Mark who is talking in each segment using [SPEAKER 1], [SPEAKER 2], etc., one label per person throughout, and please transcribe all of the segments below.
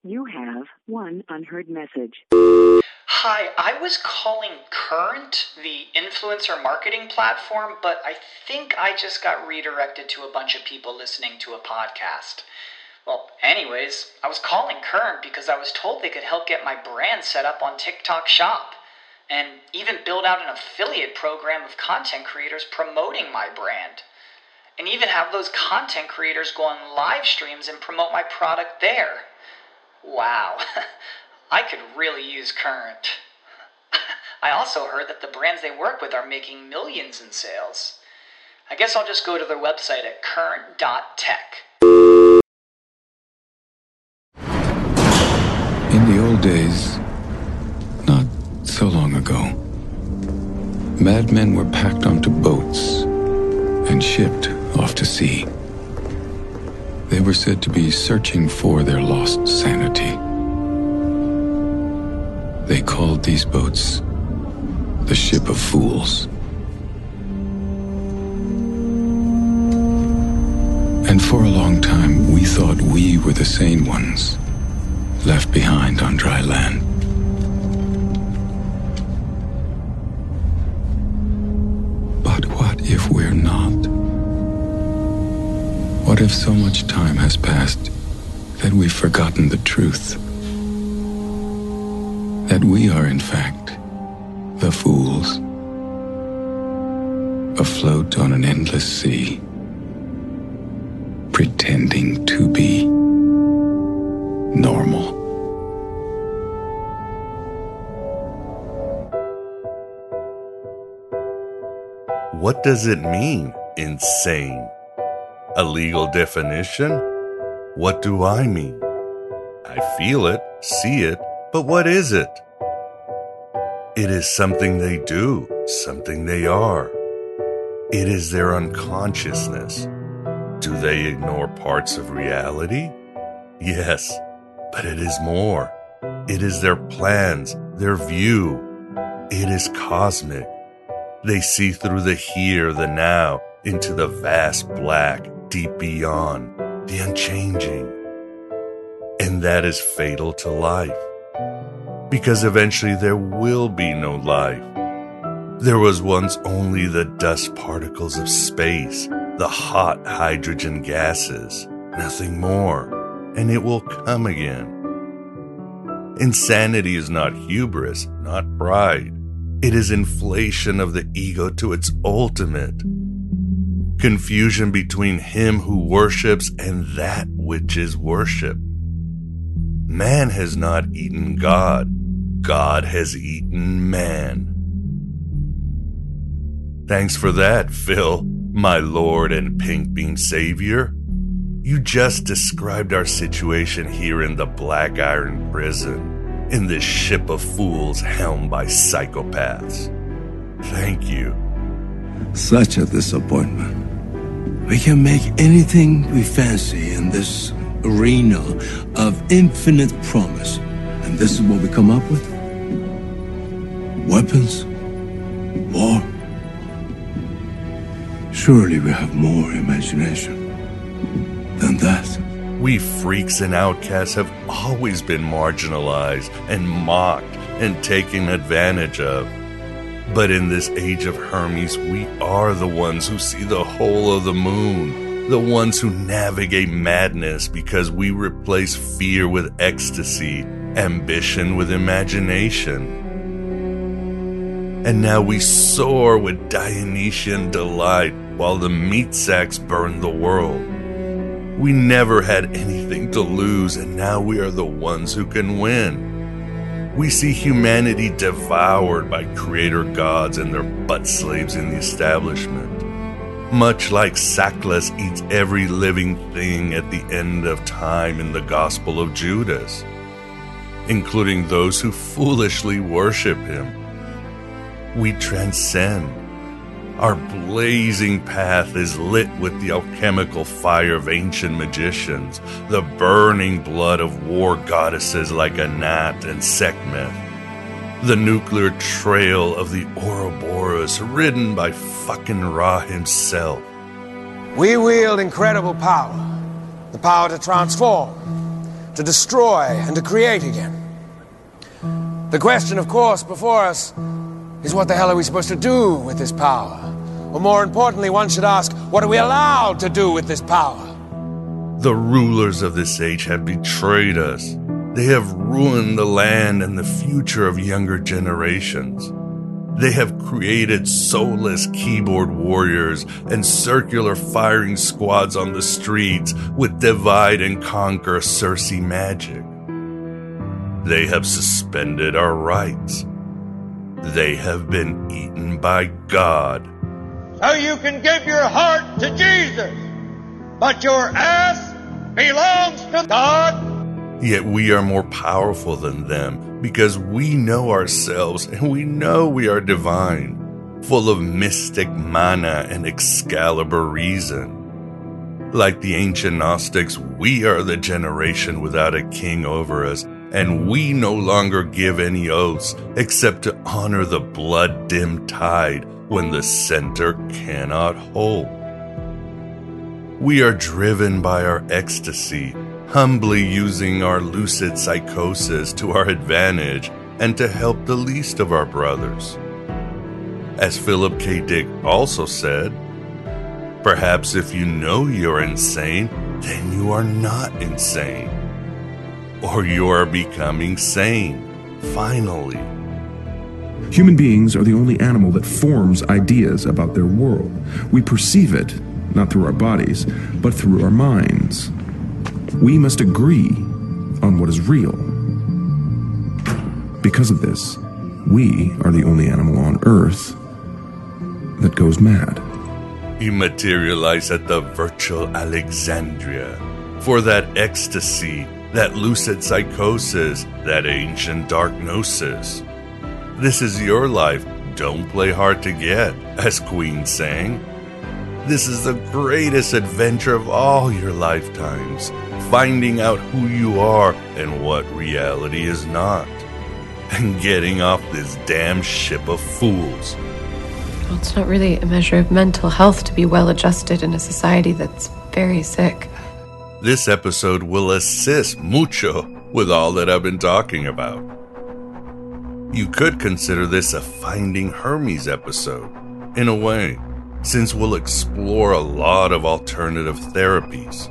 [SPEAKER 1] You have one unheard message.
[SPEAKER 2] Hi, I was calling Current, the influencer marketing platform, but I think I just got redirected to a bunch of people listening to a podcast. Well, anyways, I was calling Current because I was told they could help get my brand set up on TikTok Shop, and even build out an affiliate program of content creators promoting my brand, and even have those content creators go on live streams and promote my product there. Wow, I could really use Current. I also heard that the brands they work with are making millions in sales. I guess I'll just go to their website at current.tech.
[SPEAKER 3] In the old days, not so long ago, madmen were packed onto boats and shipped off to sea. They were said to be searching for their lost sanity. They called these boats the Ship of Fools. And for a long time, we thought we were the sane ones, left behind on dry land. But what if we're not? What if so much time has passed that we've forgotten the truth? That we are, in fact, the fools, afloat on an endless sea, pretending to be normal.
[SPEAKER 4] What does it mean, insane? A legal definition? What do I mean? I feel it, see it, but what is it? It is something they do, something they are. It is their unconsciousness. Do they ignore parts of reality? Yes, but it is more. It is their plans, their view. It is cosmic. They see through the here, the now, into the vast black, deep beyond, the unchanging. And that is fatal to life. Because eventually there will be no life. There was once only the dust particles of space, the hot hydrogen gases, nothing more, and it will come again. Insanity is not hubris, not pride. It is inflation of the ego to its ultimate. Confusion between him who worships and that which is worshipped. Man has not eaten God. God has eaten man. Thanks for that, Phil, my Lord and Pink Bean Savior. You just described our situation here in the Black Iron Prison, in this ship of fools helmed by psychopaths. Thank you.
[SPEAKER 5] Such a disappointment. We can make anything we fancy in this arena of infinite promise. And this is what we come up with? Weapons? War? Surely we have more imagination than that.
[SPEAKER 4] We freaks and outcasts have always been marginalized and mocked and taken advantage of. But in this age of Hermes, we are the ones who see the whole of the moon, the ones who navigate madness because we replace fear with ecstasy, ambition with imagination. And now we soar with Dionysian delight while the meat sacks burn the world. We never had anything to lose, and now we are the ones who can win. We see humanity devoured by creator gods and their butt slaves in the establishment. Much like Sackless eats every living thing at the end of time in the Gospel of Judas, including those who foolishly worship him. We transcend. Our blazing path is lit with the alchemical fire of ancient magicians, the burning blood of war goddesses like Anat and Sekhmet, the nuclear trail of the Ouroboros ridden by fucking Ra himself.
[SPEAKER 6] We wield incredible power, the power to transform, to destroy and to create again. The question, of course, before us is what the hell are we supposed to do with this power? Or more importantly, one should ask, what are we allowed to do with this power?
[SPEAKER 4] The rulers of this age have betrayed us. They have ruined the land and the future of younger generations. They have created soulless keyboard warriors and circular firing squads on the streets with divide and conquer Circe magic. They have suspended our rights. They have been eaten by God.
[SPEAKER 7] So you can give your heart to Jesus, but your ass belongs to God.
[SPEAKER 4] Yet we are more powerful than them because we know ourselves and we know we are divine, full of mystic mana and Excalibur reason. Like the ancient Gnostics, we are the generation without a king over us, and we no longer give any oaths except to honor the blood-dimmed tide when the center cannot hold. We are driven by our ecstasy, humbly using our lucid psychosis to our advantage and to help the least of our brothers. As Philip K. Dick also said, perhaps if you know you're insane, then you are not insane. Or you are becoming sane, finally.
[SPEAKER 8] Human beings are the only animal that forms ideas about their world. We perceive it, not through our bodies, but through our minds. We must agree on what is real. Because of this, we are the only animal on Earth that goes mad.
[SPEAKER 4] You materialize at the virtual Alexandria for that ecstasy, that lucid psychosis, that ancient dark gnosis. This is your life. Don't play hard to get, as Queen sang. This is the greatest adventure of all your lifetimes, finding out who you are and what reality is not, and getting off this damn ship of fools.
[SPEAKER 9] Well, it's not really a measure of mental health to be well-adjusted in a society that's very sick.
[SPEAKER 4] This episode will assist mucho with all that I've been talking about. You could consider this a Finding Hermes episode, in a way, since we'll explore a lot of alternative therapies.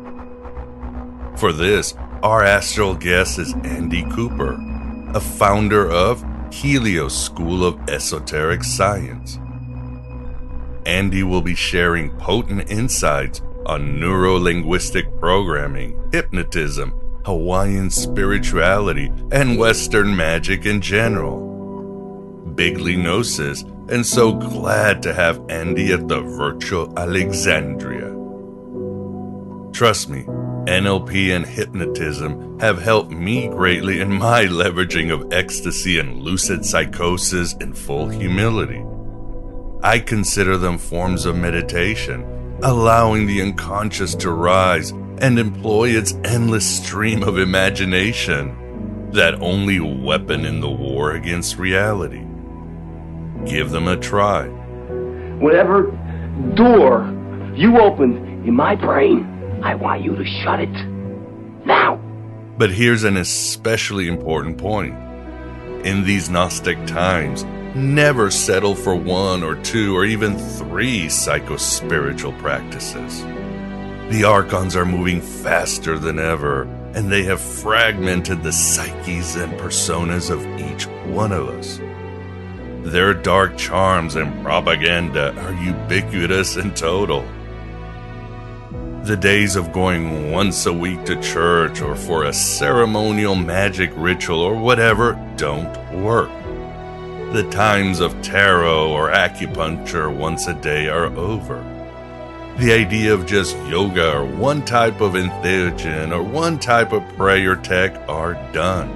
[SPEAKER 4] For this, our astral guest is Andy Cooper, a founder of Helios School of Esoteric Science. Andy will be sharing potent insights on neuro-linguistic programming, hypnotism, Hawaiian spirituality, and Western magic in general. Bigly Gnosis, and so glad to have Andy at the virtual Alexandria. Trust me, NLP and hypnotism have helped me greatly in my leveraging of ecstasy and lucid psychosis in full humility. I consider them forms of meditation, allowing the unconscious to rise and employ its endless stream of imagination, that only weapon in the war against reality. Give them a try.
[SPEAKER 10] Whatever door you open in my brain, I want you to shut it now.
[SPEAKER 4] But here's an especially important point. In these Gnostic times, never settle for one or two or even three psycho-spiritual practices. The Archons are moving faster than ever, and they have fragmented the psyches and personas of each one of us. Their dark charms and propaganda are ubiquitous and total. The days of going once a week to church or for a ceremonial magic ritual or whatever don't work. The times of tarot or acupuncture once a day are over. The idea of just yoga or one type of entheogen or one type of prayer tech are done.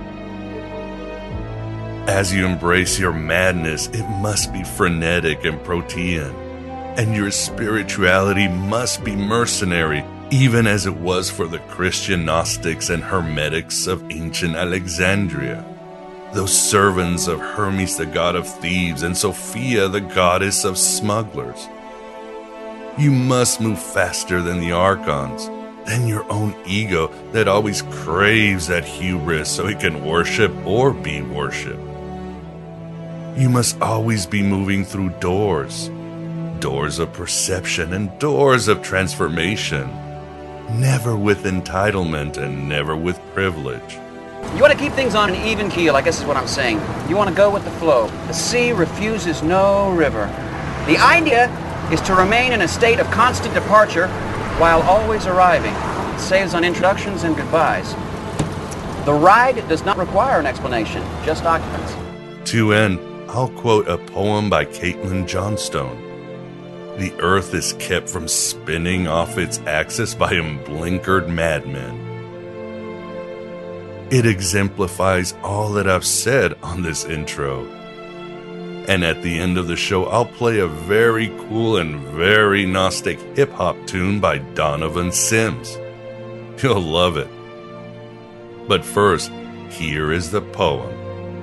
[SPEAKER 4] As you embrace your madness, it must be frenetic and protean, and your spirituality must be mercenary, even as it was for the Christian Gnostics and Hermetics of ancient Alexandria, those servants of Hermes, the god of thieves, and Sophia, the goddess of smugglers. You must move faster than the Archons. than your own ego that always craves that hubris so it can worship or be worshipped. You must always be moving through doors of perception and doors of transformation, never with entitlement and never with privilege.
[SPEAKER 11] You want to keep things on an even keel, I guess is what I'm saying. You want to go with the flow. The sea refuses no river. The idea is to remain in a state of constant departure while always arriving. It saves on introductions and goodbyes. The ride does not require an explanation, just occupants.
[SPEAKER 4] To end, I'll quote a poem by Caitlin Johnstone. The earth is kept from spinning off its axis by blinkered madmen. It exemplifies all that I've said on this intro. And at the end of the show, I'll play a very cool and very Gnostic hip-hop tune by Donovan Sims. You'll love it. But first, here is the poem.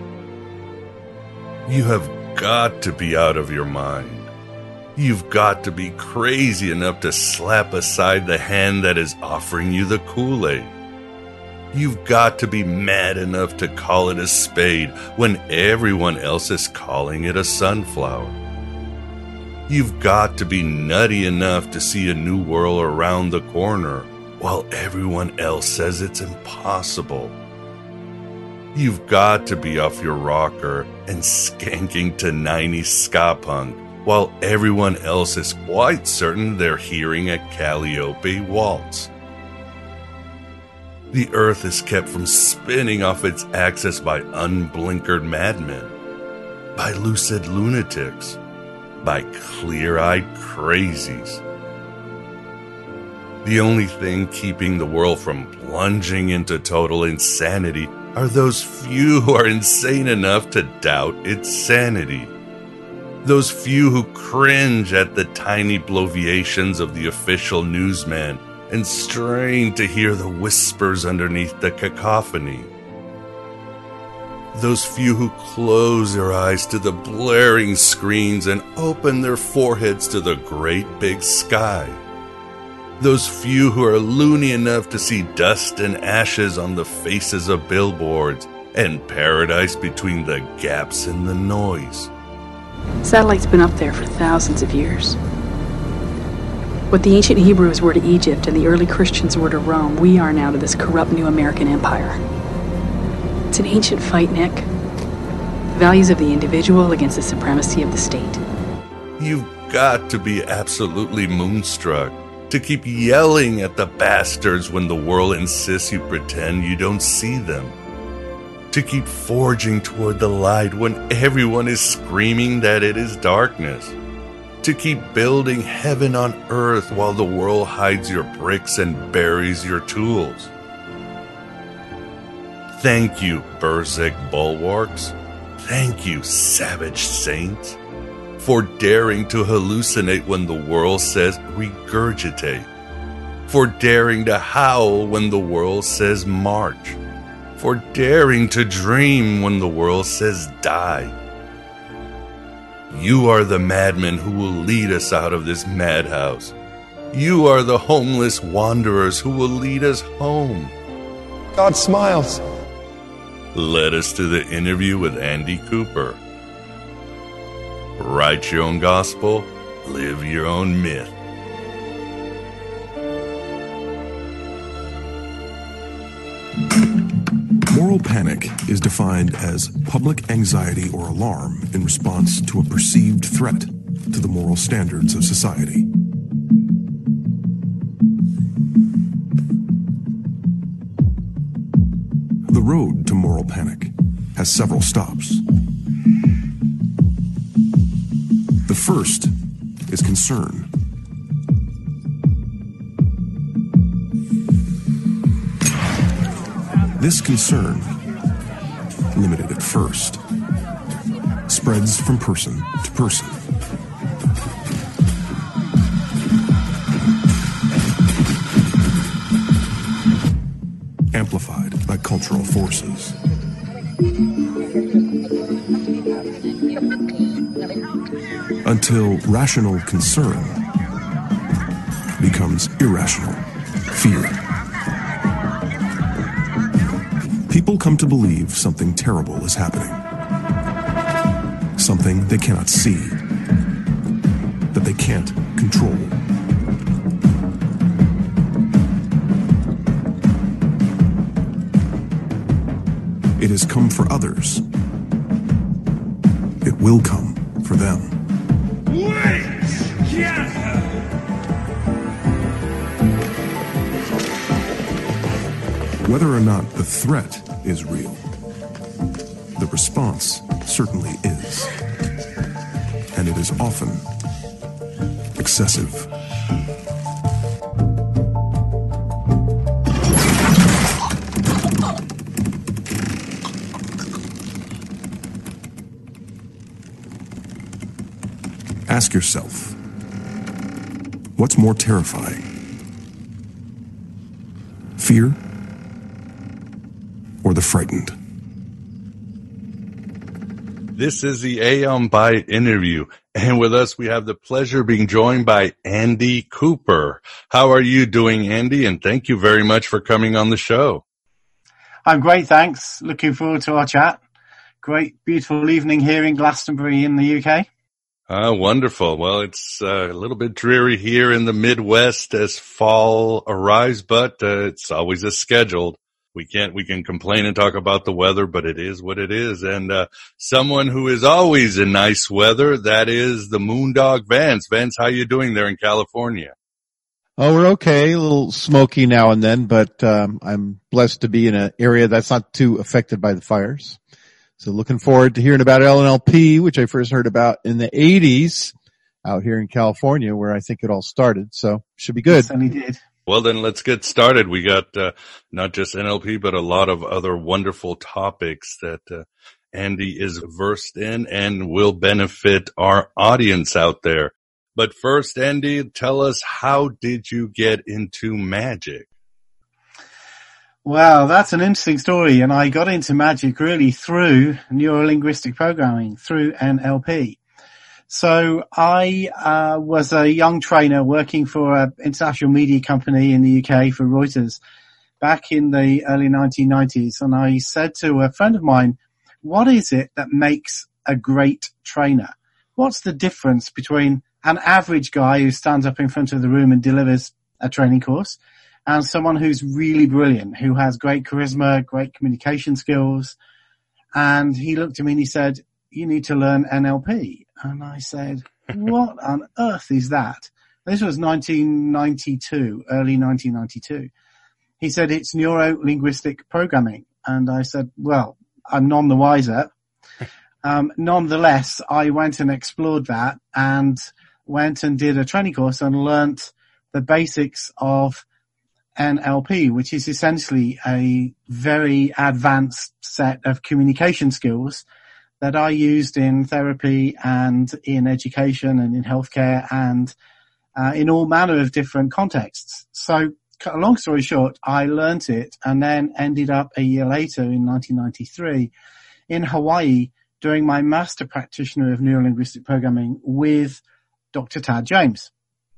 [SPEAKER 4] You have got to be out of your mind. You've got to be crazy enough to slap aside the hand that is offering you the Kool-Aid. You've got to be mad enough to call it a spade when everyone else is calling it a sunflower. You've got to be nutty enough to see a new world around the corner while everyone else says it's impossible. You've got to be off your rocker and skanking to 90s ska punk while everyone else is quite certain they're hearing a Calliope waltz. The earth is kept from spinning off its axis by unblinkered madmen, by lucid lunatics, by clear-eyed crazies. The only thing keeping the world from plunging into total insanity are those few who are insane enough to doubt its sanity. Those few who cringe at the tiny bloviations of the official newsman and strain to hear the whispers underneath the cacophony. Those few who close their eyes to the blaring screens and open their foreheads to the great big sky. Those few who are loony enough to see dust and ashes on the faces of billboards and paradise between the gaps in the noise.
[SPEAKER 12] Satellite's been up there for thousands of years. What the ancient Hebrews were to Egypt and the early Christians were to Rome, we are now to this corrupt new American empire. It's an ancient fight, Nick. The values of the individual against the supremacy of the state.
[SPEAKER 4] You've got to be absolutely moonstruck to keep yelling at the bastards when the world insists you pretend you don't see them. To keep forging toward the light when everyone is screaming that it is darkness. To keep building heaven on earth while the world hides your bricks and buries your tools. Thank you, Berserk bulwarks. Thank you, savage saints, for daring to hallucinate when the world says regurgitate. For daring to howl when the world says march. For daring to dream when the world says die. You are the madmen who will lead us out of this madhouse. You are the homeless wanderers who will lead us home.
[SPEAKER 13] God smiles.
[SPEAKER 4] Led us to the interview with Andy Cooper. Write your own gospel, live your own myth.
[SPEAKER 8] Moral panic is defined as public anxiety or alarm in response to a perceived threat to the moral standards of society. The road to moral panic has several stops. The first is concern. This concern, limited at first, spreads from person to person. Amplified by cultural forces. Until rational concern becomes irrational fear. People come to believe something terrible is happening. Something they cannot see, that they can't control. It has come for others. It will come for them. Whether or not the threat is real, the response certainly is. And it is often excessive. Ask yourself, what's more terrifying? Fear or the frightened?
[SPEAKER 4] This is the Aeon Byte interview, and with us we have the pleasure of being joined by Andy Cooper. How are you doing, Andy? And thank you very much for coming on the show.
[SPEAKER 14] I'm great, thanks. Looking forward to our chat. Great, beautiful evening here in Glastonbury in the UK.
[SPEAKER 4] Wonderful. Well, it's a little bit dreary here in the Midwest as fall arrives, but it's always as scheduled. We can complain and talk about the weather, but it is what it is. And someone who is always in nice weather, that is the Moondog Vance. Vance, how you doing there in California?
[SPEAKER 15] Oh, we're okay. A little smoky now and then, but I'm blessed to be in an area that's not too affected by the fires. So looking forward to hearing about LNLP, which I first heard about in the 80s out here in California, where I think it all started. So should be good.
[SPEAKER 14] Yes, and he did.
[SPEAKER 4] Well, then let's get started. We got not just NLP, but a lot of other wonderful topics that Andy is versed in and will benefit our audience out there. But first, Andy, tell us, how did you get into magic?
[SPEAKER 14] Well, that's an interesting story, and I got into magic really through neuro-linguistic programming, through NLP. So I was a young trainer working for an international media company in the UK for Reuters back in the early 1990s, and I said to a friend of mine, what is it that makes a great trainer? What's the difference between an average guy who stands up in front of the room and delivers a training course and someone who's really brilliant, who has great charisma, great communication skills? And he looked at me and he said, you need to learn NLP. And I said, what on earth is that? This was 1992, early 1992. He said, it's neuro-linguistic programming. And I said, well, I'm none the wiser. Nonetheless, I went and explored that and went and did a training course and learnt the basics of NLP, which is essentially a very advanced set of communication skills that I used in therapy and in education and in healthcare and in all manner of different contexts. So, long story short, I learnt it and then ended up a year later in 1993 in Hawaii doing my Master Practitioner of Neuro-Linguistic Programming with Dr. Tad James.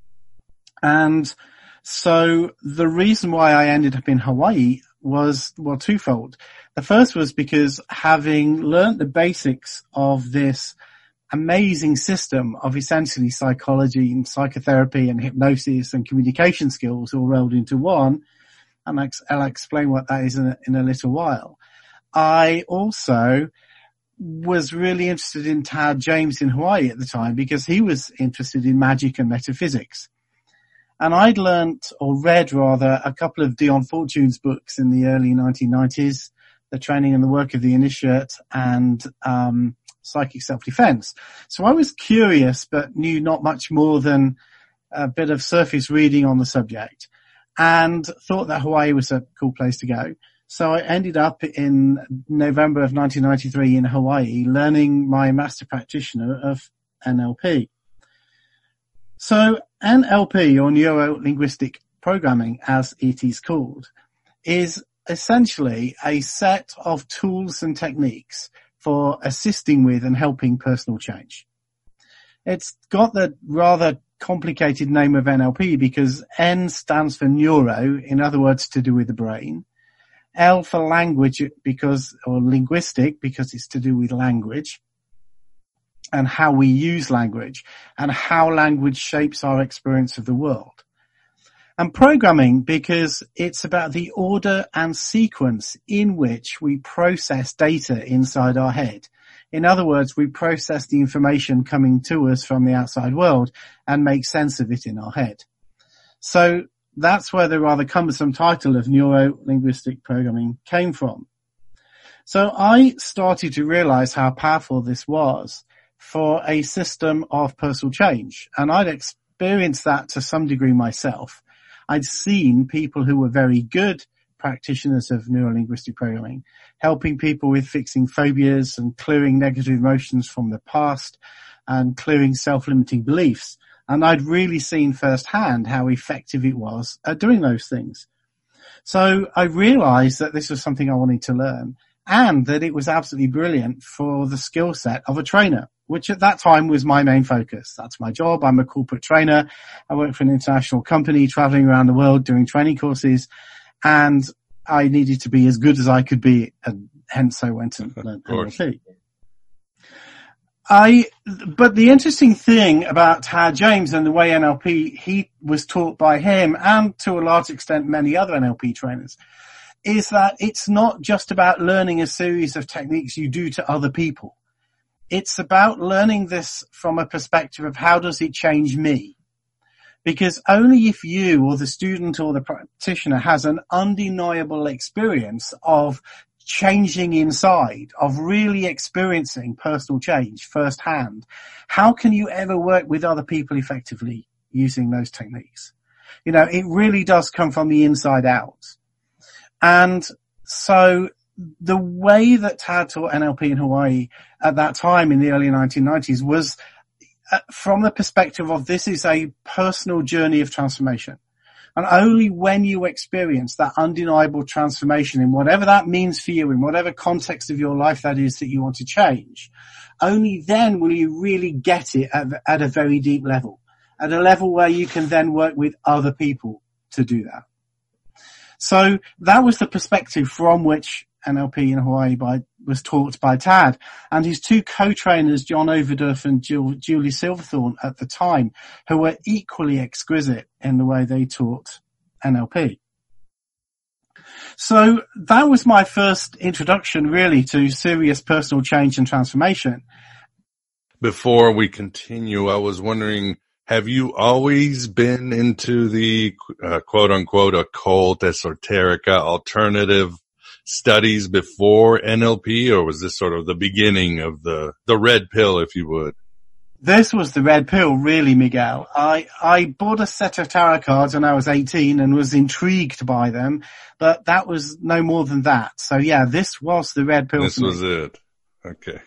[SPEAKER 14] And so the reason why I ended up in Hawaii was, well, twofold. The first was because having learnt the basics of this amazing system of essentially psychology and psychotherapy and hypnosis and communication skills all rolled into one, and I'll explain what that is in a little while. I also was really interested in Tad James in Hawaii at the time because he was interested in magic and metaphysics. And I'd learnt, or read rather, a couple of Dion Fortune's books in the early 1990s, The Training and the Work of the Initiate and Psychic Self-Defense. So I was curious, but knew not much more than a bit of surface reading on the subject and thought that Hawaii was a cool place to go. So I ended up in November of 1993 in Hawaii learning my Master Practitioner of NLP. So NLP, or Neuro-Linguistic Programming as it is called, is essentially a set of tools and techniques for assisting with and helping personal change. It's got the rather complicated name of NLP because N stands for neuro, in other words, to do with the brain. L for language or linguistic, because it's to do with language and how we use language and how language shapes our experience of the world. And programming, because it's about the order and sequence in which we process data inside our head. In other words, we process the information coming to us from the outside world and make sense of it in our head. So that's where the rather cumbersome title of neuro-linguistic programming came from. So I started to realize how powerful this was for a system of personal change. And I'd experienced that to some degree myself. I'd seen people who were very good practitioners of neuro-linguistic programming, helping people with fixing phobias and clearing negative emotions from the past and clearing self-limiting beliefs. And I'd really seen firsthand how effective it was at doing those things. So I realized that this was something I wanted to learn and that it was absolutely brilliant for the skill set of a trainer, which at that time was my main focus. That's my job. I'm a corporate trainer. I work for an international company traveling around the world doing training courses, and I needed to be as good as I could be, and hence I went and learned NLP. But the interesting thing about Tad James and the way NLP, he was taught by him and to a large extent many other NLP trainers, is that it's not just about learning a series of techniques you do to other people. It's about learning this from a perspective of how does it change me? Because only if you or the student or the practitioner has an undeniable experience of changing inside, of really experiencing personal change firsthand, how can you ever work with other people effectively using those techniques? You know, it really does come from the inside out. And so the way that Tad taught NLP in Hawaii at that time in the early 1990s was from the perspective of this is a personal journey of transformation. And only when you experience that undeniable transformation in whatever that means for you, in whatever context of your life that is that you want to change, only then will you really get it at a very deep level, at a level where you can then work with other people to do that. So that was the perspective from which NLP in Hawaii was taught by Tad, and his two co-trainers, John Overdurf and Julie Silverthorne at the time, who were equally exquisite in the way they taught NLP. So that was my first introduction really to serious personal change and transformation.
[SPEAKER 4] Before we continue, I was wondering, have you always been into the quote unquote occult, esoterica, alternative studies before NLP, or was this sort of the beginning of the red pill, if you would?
[SPEAKER 14] This was the red pill, really, Miguel. I bought a set of tarot cards when I was 18 and was intrigued by them, but that was no more than that. So yeah, this was the red pill.
[SPEAKER 4] This was it. Okay.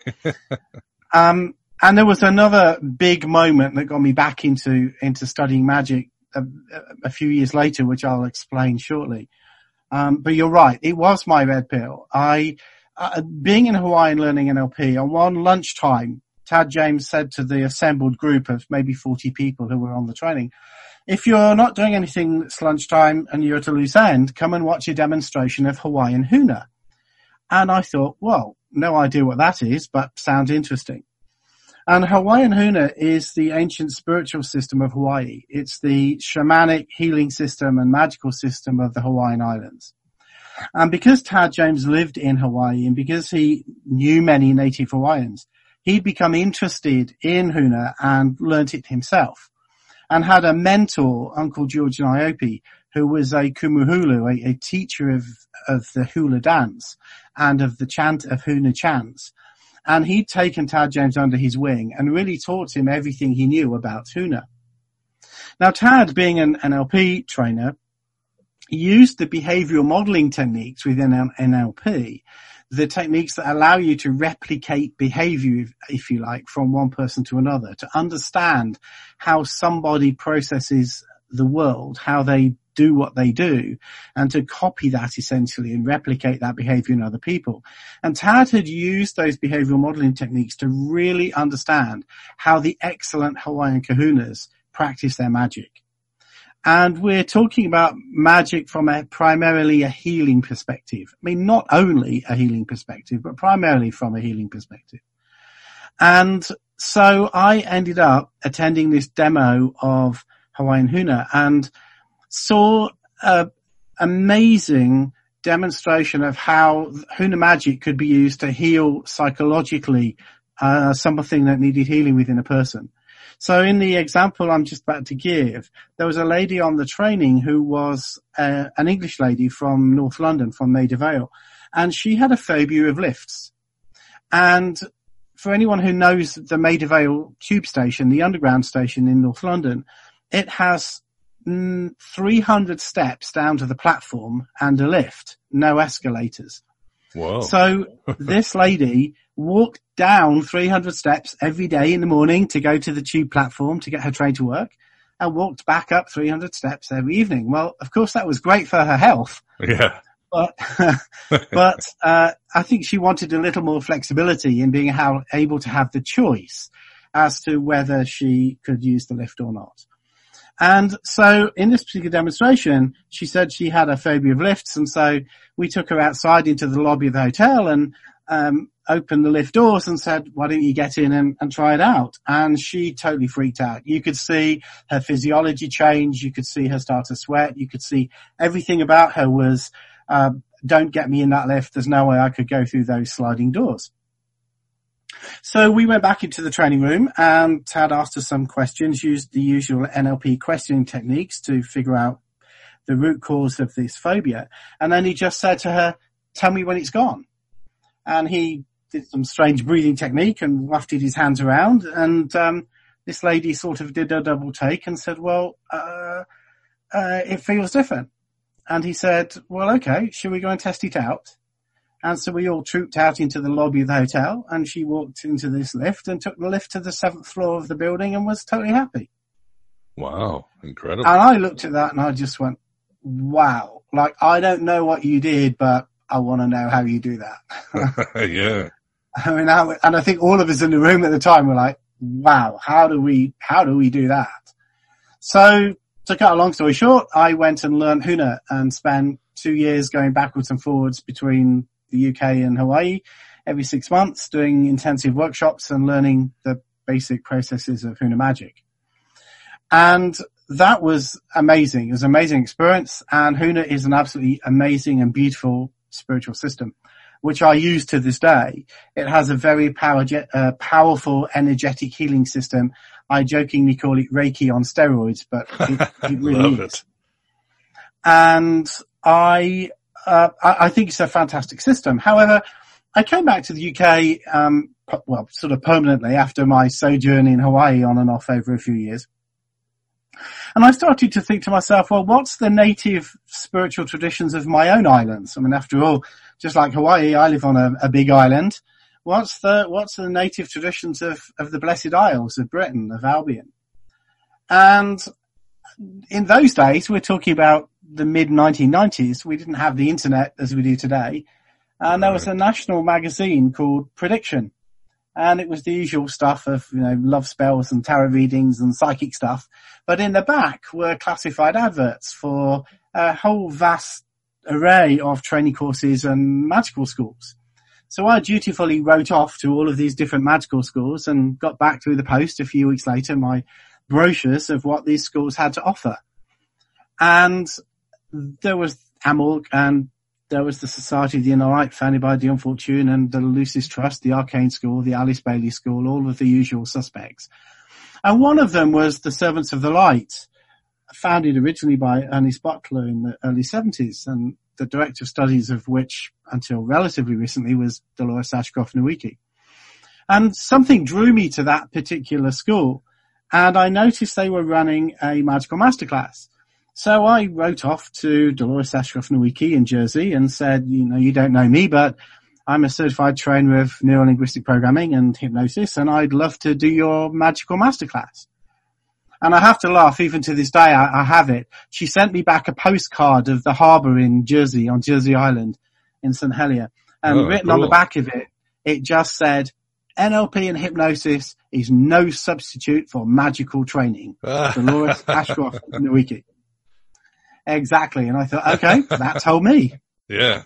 [SPEAKER 14] And there was another big moment that got me back into studying magic a few years later, which I'll explain shortly. But you're right. It was my red pill. Being in Hawaii and learning NLP, on one lunchtime, Tad James said to the assembled group of maybe 40 people who were on the training, if you're not doing anything it's lunchtime and you're at a loose end, come and watch a demonstration of Hawaiian Huna. And I thought, well, no idea what that is, but sounds interesting. And Hawaiian Huna is the ancient spiritual system of Hawaii. It's the shamanic healing system and magical system of the Hawaiian Islands. And because Tad James lived in Hawaii and because he knew many native Hawaiians, he'd become interested in Huna and learnt it himself, and had a mentor, Uncle George Niobe, who was a kumuhulu, a teacher of the hula dance and of the chant of Huna chants. And he'd taken Tad James under his wing and really taught him everything he knew about Huna. Now, Tad, being an NLP trainer, used the behavioral modeling techniques within NLP, the techniques that allow you to replicate behavior, if you like, from one person to another, to understand how somebody processes the world, how they do what they do, and to copy that essentially and replicate that behavior in other people. And Tad had used those behavioral modeling techniques to really understand how the excellent Hawaiian kahunas practice their magic. And we're talking about magic from primarily a healing perspective. I mean, not only a healing perspective, but primarily from a healing perspective. And so I ended up attending this demo of Hawaiian Huna and saw an amazing demonstration of how Huna magic could be used to heal psychologically something that needed healing within a person. So in the example I'm just about to give, there was a lady on the training who was an English lady from North London, from Maida Vale, and she had a phobia of lifts. And for anyone who knows the Maida Vale tube station, the underground station in North London, it has 300 steps down to the platform and a lift, no escalators.
[SPEAKER 4] Whoa.
[SPEAKER 14] So this lady walked down 300 steps every day in the morning to go to the tube platform to get her train to work, and walked back up 300 steps every evening. Well, of course, that was great for her health.
[SPEAKER 4] Yeah.
[SPEAKER 14] But I think she wanted a little more flexibility in being able to have the choice as to whether she could use the lift or not. And so in this particular demonstration, she said she had a phobia of lifts. And so we took her outside into the lobby of the hotel and opened the lift doors and said, why don't you get in and try it out? And she totally freaked out. You could see her physiology change. You could see her start to sweat. You could see everything about her was, don't get me in that lift. There's no way I could go through those sliding doors. So we went back into the training room and Tad asked us some questions, used the usual NLP questioning techniques to figure out the root cause of this phobia. And then he just said to her, tell me when it's gone. And he did some strange breathing technique and wafted his hands around. And this lady sort of did a double take and said, well, it feels different. And he said, well, okay, shall we go and test it out? And so we all trooped out into the lobby of the hotel, and she walked into this lift and took the lift to the 7th floor of the building and was totally happy.
[SPEAKER 4] Wow, incredible.
[SPEAKER 14] And I looked at that and I just went, wow. Like, I don't know what you did, but I want to know how you do that.
[SPEAKER 4] Yeah.
[SPEAKER 14] I mean, and I think all of us in the room at the time were like, wow, how do we do that? So to cut a long story short, I went and learned Huna and spent 2 years going backwards and forwards between the UK and Hawaii every 6 months, doing intensive workshops and learning the basic processes of Huna magic. And that was amazing. It was an amazing experience. And Huna is an absolutely amazing and beautiful spiritual system, which I use to this day. It has a very powerful, energetic healing system. I jokingly call it Reiki on steroids, but it really is. And I think it's a fantastic system. However, I came back to the UK, sort of permanently after my sojourn in Hawaii on and off over a few years. And I started to think to myself, well, what's the native spiritual traditions of my own islands? I mean, after all, just like Hawaii, I live on a big island. What's the native traditions of the Blessed Isles of Britain, of Albion? And in those days, we're talking about the mid-1990s, we didn't have the internet as we do today. And there was a national magazine called Prediction. And it was the usual stuff of, love spells and tarot readings and psychic stuff. But in the back were classified adverts for a whole vast array of training courses and magical schools. So I dutifully wrote off to all of these different magical schools and got back through the post a few weeks later my brochures of what these schools had to offer. And there was Amorg, and there was the Society of the Inner Light, founded by Dion Fortune, and the Lucis Trust, the Arcane School, the Alice Bailey School, all of the usual suspects. And one of them was the Servants of the Light, founded originally by Ernest Butler in the early 70s, and the director of studies of which, until relatively recently, was Dolores Ashcroft Nowicki. And something drew me to that particular school, and I noticed they were running a magical masterclass. So I wrote off to Dolores Ashcroft Nowicki in Jersey and said, you don't know me, but I'm a certified trainer of neuro-linguistic programming and hypnosis, and I'd love to do your magical masterclass. And I have to laugh, even to this day, I have it. She sent me back a postcard of the harbour in Jersey, on Jersey Island, in St. Helier. And written on the back of it, it just said, NLP and hypnosis is no substitute for magical training. Dolores Ashcroft Nowicki. Exactly. And I thought, okay, that told me.
[SPEAKER 4] Yeah.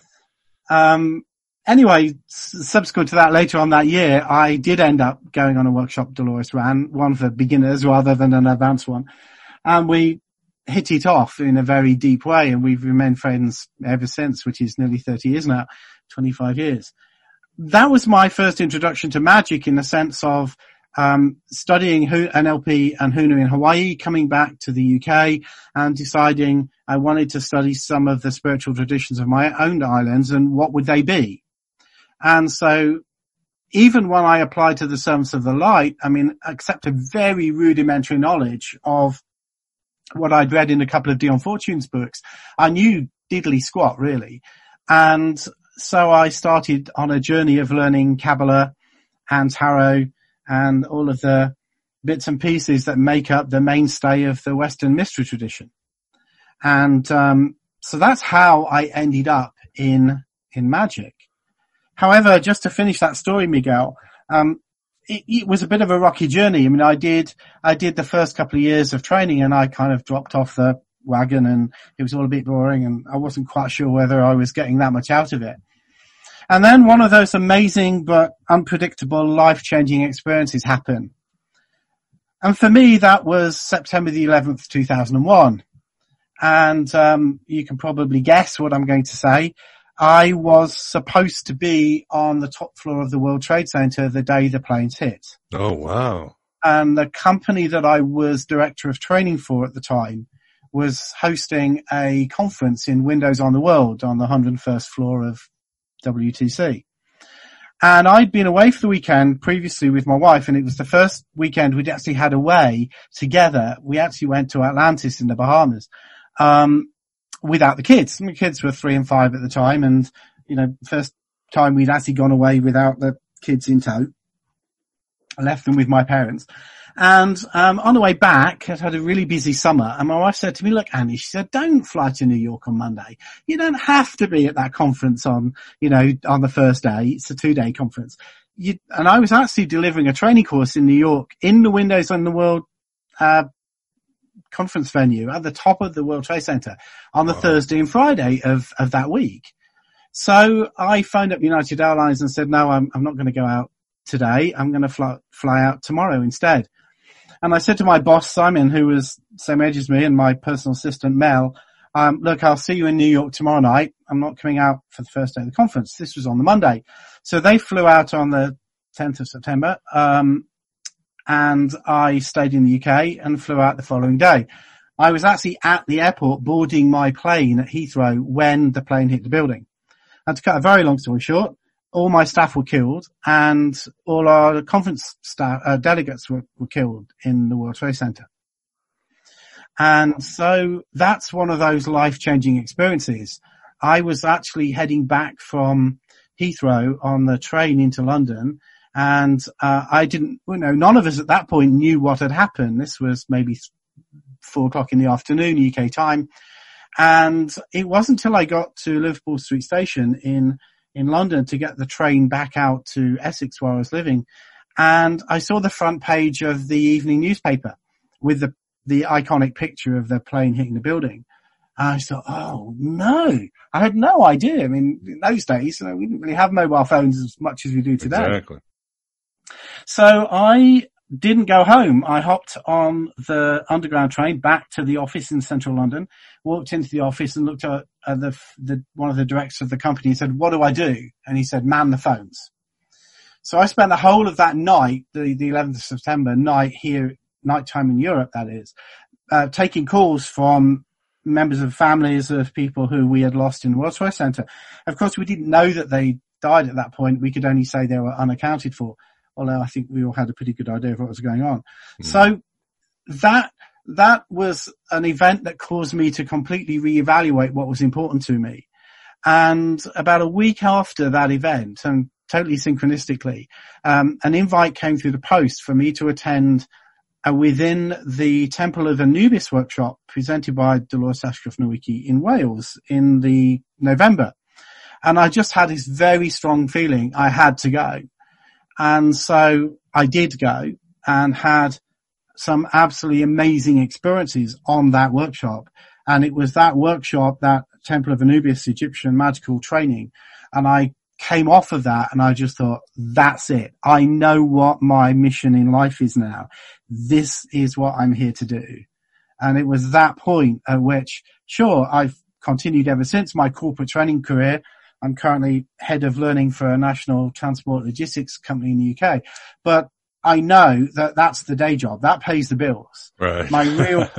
[SPEAKER 14] Anyway, subsequent to that, later on that year, I did end up going on a workshop Dolores ran, one for beginners rather than an advanced one. And we hit it off in a very deep way, and we've remained friends ever since, which is nearly 30 years now, 25 years. That was my first introduction to magic in the sense of studying NLP and Hunu in Hawaii, coming back to the UK and deciding I wanted to study some of the spiritual traditions of my own islands and what would they be. And so even when I applied to the Servants of the Light, I mean, except a very rudimentary knowledge of what I'd read in a couple of Dion Fortune's books, I knew diddly squat really. And so I started on a journey of learning Kabbalah and Tarot and all of the bits and pieces that make up the mainstay of the Western mystery tradition. And so that's how I ended up in magic. However, just to finish that story, Miguel, it was a bit of a rocky journey. I mean, I did the first couple of years of training and I kind of dropped off the wagon and it was all a bit boring and I wasn't quite sure whether I was getting that much out of it. And then one of those amazing but unpredictable life-changing experiences happened. And for me, that was September the 11th, 2001. And you can probably guess what I'm going to say. I was supposed to be on the top floor of the World Trade Center the day the planes hit.
[SPEAKER 4] Oh, wow.
[SPEAKER 14] And the company that I was director of training for at the time was hosting a conference in Windows on the World on the 101st floor of WTC. And I'd been away for the weekend previously with my wife, and it was the first weekend we'd actually had away together. We actually went to Atlantis in the Bahamas. Without the kids. My kids were 3 and 5 at the time, and, you know, first time we'd actually gone away without the kids in tow. I left them with my parents. And on the way back, I'd had a really busy summer, and my wife said to me, look, Annie, she said, don't fly to New York on Monday. You don't have to be at that conference on the first day. It's a 2-day conference. And I was actually delivering a training course in New York in the Windows on the World conference venue at the top of the World Trade Center on the Thursday and Friday of that week. So I phoned up United Airlines and said, no, I'm not going to go out today. I'm going to fly out tomorrow instead. And I said to my boss, Simon, who was same age as me, and my personal assistant, Mel, look, I'll see you in New York tomorrow night. I'm not coming out for the first day of the conference. This was on the Monday. So they flew out on the 10th of September. And I stayed in the UK and flew out the following day. I was actually at the airport boarding my plane at Heathrow when the plane hit the building. And to cut a very long story short, all my staff were killed and all our conference staff, delegates were killed in the World Trade Center. And so that's one of those life-changing experiences. I was actually heading back from Heathrow on the train into London. And I didn't, none of us at that point knew what had happened. This was maybe 4:00 in the afternoon, UK time. And it wasn't until I got to Liverpool Street Station in London to get the train back out to Essex where I was living. And I saw the front page of the evening newspaper with the iconic picture of the plane hitting the building. And I thought, oh no, I had no idea. I mean, in those days, we didn't really have mobile phones as much as we do today.
[SPEAKER 4] Exactly.
[SPEAKER 14] So I didn't go home. I hopped on the underground train back to the office in central London, walked into the office and looked at one of the directors of the company and said, what do I do? And he said, man the phones. So I spent the whole of that night, the 11th of September nighttime in Europe, that is, taking calls from members of families of people who we had lost in the World Trade Center. Of course, we didn't know that they died at that point. We could only say they were unaccounted for. Although I think we all had a pretty good idea of what was going on. Mm. So that was an event that caused me to completely reevaluate what was important to me. And about a week after that event, and totally synchronistically, an invite came through the post for me to attend within the Temple of Anubis workshop presented by Dolores Ashcroft-Nowicki in Wales in the November. And I just had this very strong feeling I had to go. And so I did go and had some absolutely amazing experiences on that workshop. And it was that workshop, that Temple of Anubis Egyptian magical training. And I came off of that and I just thought, that's it. I know what my mission in life is now. This is what I'm here to do. And it was that point at which, sure, I've continued ever since my corporate training career. I'm currently head of learning for a national transport logistics company in the UK. But I know that that's the day job. That pays the bills.
[SPEAKER 4] Right.
[SPEAKER 14] My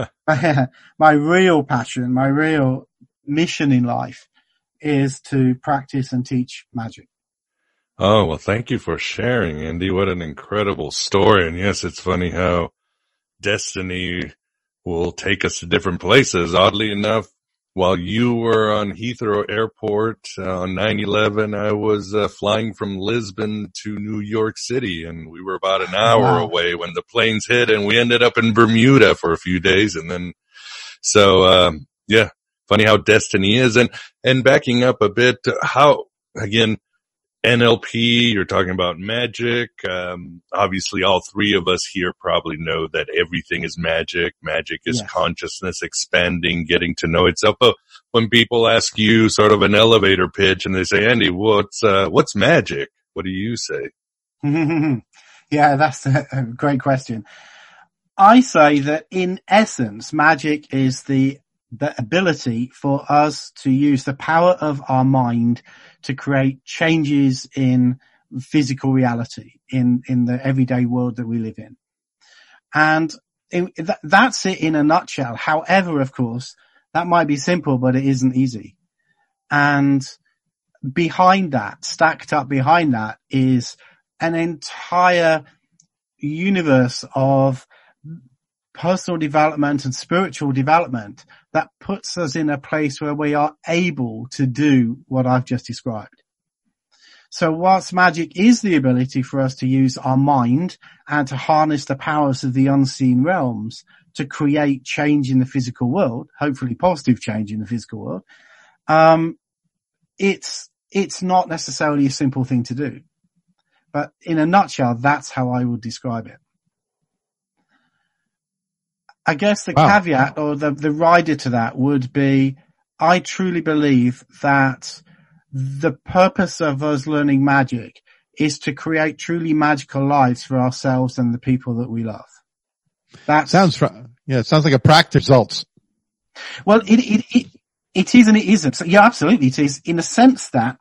[SPEAKER 14] real passion, my real mission in life is to practice and teach magic.
[SPEAKER 4] Oh, well, thank you for sharing, Andy. What an incredible story. And yes, it's funny how destiny will take us to different places. Oddly enough, while you were on Heathrow Airport on 9/11, I was flying from Lisbon to New York City, and we were about an hour away when the planes hit, and we ended up in Bermuda for a few days. And then, yeah, funny how destiny is. And backing up a bit, how, again, NLP, you're talking about magic. Obviously all three of us here probably know that everything is magic. Magic is consciousness expanding, getting to know itself. But when people ask you sort of an elevator pitch and they say, Andy, what's magic? What do you say?
[SPEAKER 14] Yeah, that's a great question. I say that in essence, magic is the ability for us to use the power of our mind to create changes in physical reality, in the everyday world that we live in. And that's it in a nutshell. However, of course, that might be simple, but it isn't easy. And behind that, stacked up behind that, is an entire universe of personal development and spiritual development that puts us in a place where we are able to do what I've just described. So whilst magic is the ability for us to use our mind and to harness the powers of the unseen realms to create change in the physical world, hopefully positive change in the physical world, it's not necessarily a simple thing to do. But in a nutshell, that's how I would describe it. I guess the caveat or the rider to that would be, I truly believe that the purpose of us learning magic is to create truly magical lives for ourselves and the people that we love. That
[SPEAKER 15] sounds like a practice results.
[SPEAKER 14] Well, it is and it isn't. So, yeah, absolutely it is, in the sense that,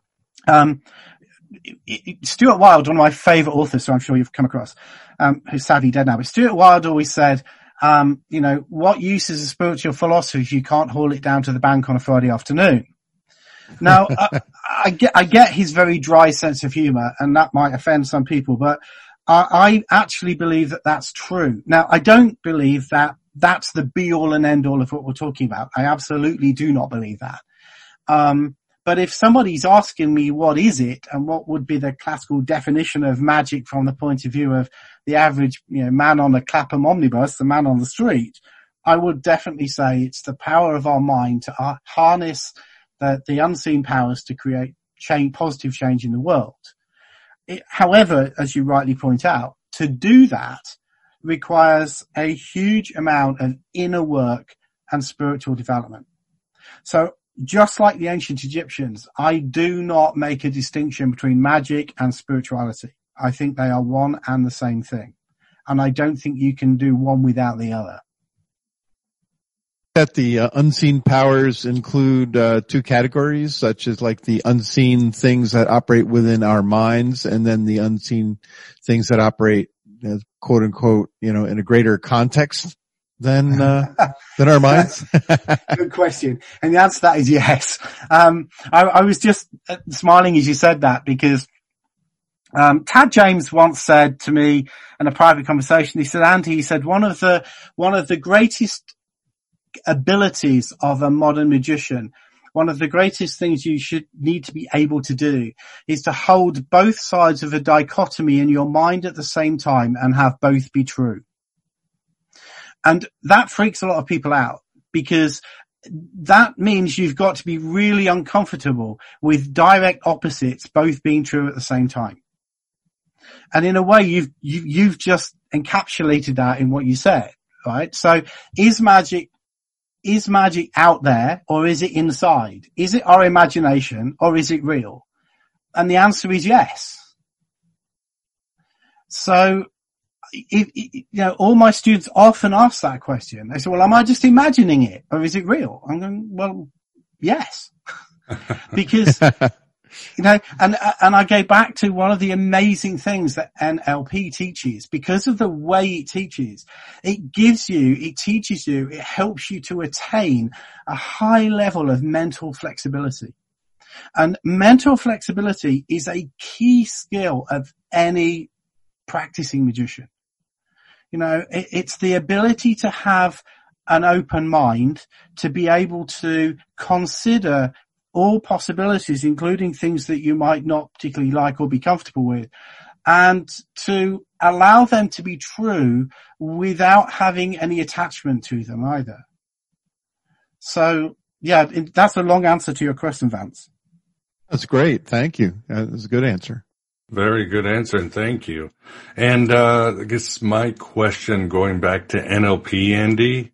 [SPEAKER 14] Stuart Wilde, one of my favorite authors, so I'm sure you've come across, who's sadly dead now, but Stuart Wilde always said, what use is a spiritual philosophy if you can't haul it down to the bank on a Friday afternoon? Now, I get his very dry sense of humor, and that might offend some people, but I actually believe that that's true. Now, I don't believe that that's the be all and end all of what we're talking about. I absolutely do not believe that. But if somebody's asking me what is it and what would be the classical definition of magic from the point of view of the average, man on the Clapham omnibus, the man on the street, I would definitely say it's the power of our mind to harness the unseen powers to create positive change in the world. However, as you rightly point out, to do that requires a huge amount of inner work and spiritual development. So just like the ancient Egyptians, I do not make a distinction between magic and spirituality. I think they are one and the same thing. And I don't think you can do one without the other.
[SPEAKER 15] That the unseen powers include two categories, such as like the unseen things that operate within our minds, and then the unseen things that operate, quote unquote, in a greater context than our minds.
[SPEAKER 14] Good question. And the answer to that is yes. I was just smiling as you said that, because Tad James once said to me in a private conversation, he said, Andy, he said, one of the greatest abilities of a modern magician, one of the greatest things you should need to be able to do is to hold both sides of a dichotomy in your mind at the same time and have both be true. And that freaks a lot of people out, because that means you've got to be really uncomfortable with direct opposites both being true at the same time. And in a way, you've just encapsulated that in what you said, right? So is magic is magic out there or is it inside? Is it our imagination or is it real? And the answer is yes. So, all my students often ask that question. They say, well, am I just imagining it or is it real? I'm going, well, yes. Because, and I go back to one of the amazing things that NLP teaches. Because of the way it teaches, it teaches you, it helps you to attain a high level of mental flexibility. And mental flexibility is a key skill of any practicing magician. It's the ability to have an open mind, to be able to consider all possibilities, including things that you might not particularly like or be comfortable with, and to allow them to be true without having any attachment to them either. So, yeah, that's a long answer to your question, Vance.
[SPEAKER 15] That's great. Thank you. That was a good answer.
[SPEAKER 4] Very good answer, and thank you. And I guess my question, going back to NLP, Andy,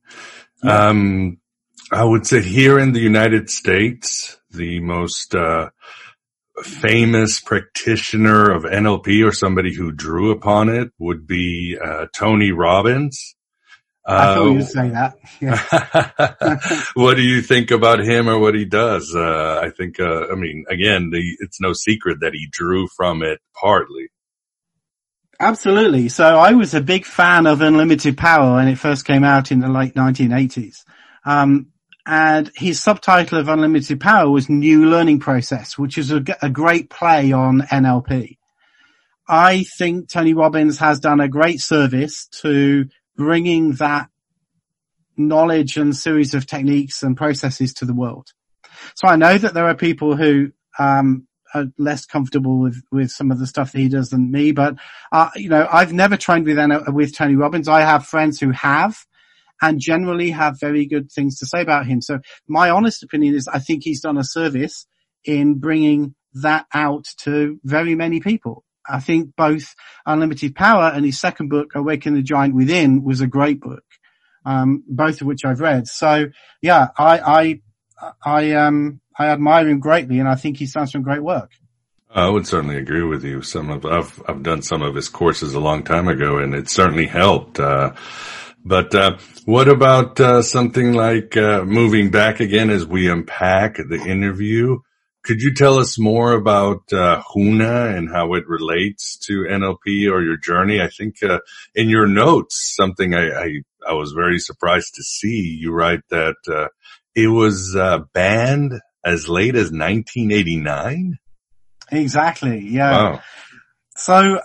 [SPEAKER 4] I would say here in the United States, the most famous practitioner of NLP or somebody who drew upon it would be Tony Robbins.
[SPEAKER 14] I thought you'd say that. Yeah.
[SPEAKER 4] What do you think about him or what he does? I think, again, it's no secret that he drew from it partly.
[SPEAKER 14] Absolutely. So I was a big fan of Unlimited Power when it first came out in the late 1980s. And his subtitle of Unlimited Power was New Learning Process, which is a great play on NLP. I think Tony Robbins has done a great service to bringing that knowledge and series of techniques and processes to the world. So I know that there are people who are less comfortable with some of the stuff that he does than me, but I've never trained with Tony Robbins. I have friends who have, and generally have very good things to say about him. So my honest opinion is I think he's done a service in bringing that out to very many people. I think both Unlimited Power and his second book, Awaken the Giant Within, was a great book, both of which I've read. So yeah, I admire him greatly, and I think he's done some great work.
[SPEAKER 4] I would certainly agree with you. I've done some of his courses a long time ago, and it certainly helped. But what about something like moving back again as we unpack the interview? Could you tell us more about Huna and how it relates to NLP or your journey? I think in your notes, something I was very surprised to see. You write that it was banned as late as 1989?
[SPEAKER 14] Exactly, yeah.
[SPEAKER 4] Wow.
[SPEAKER 14] So,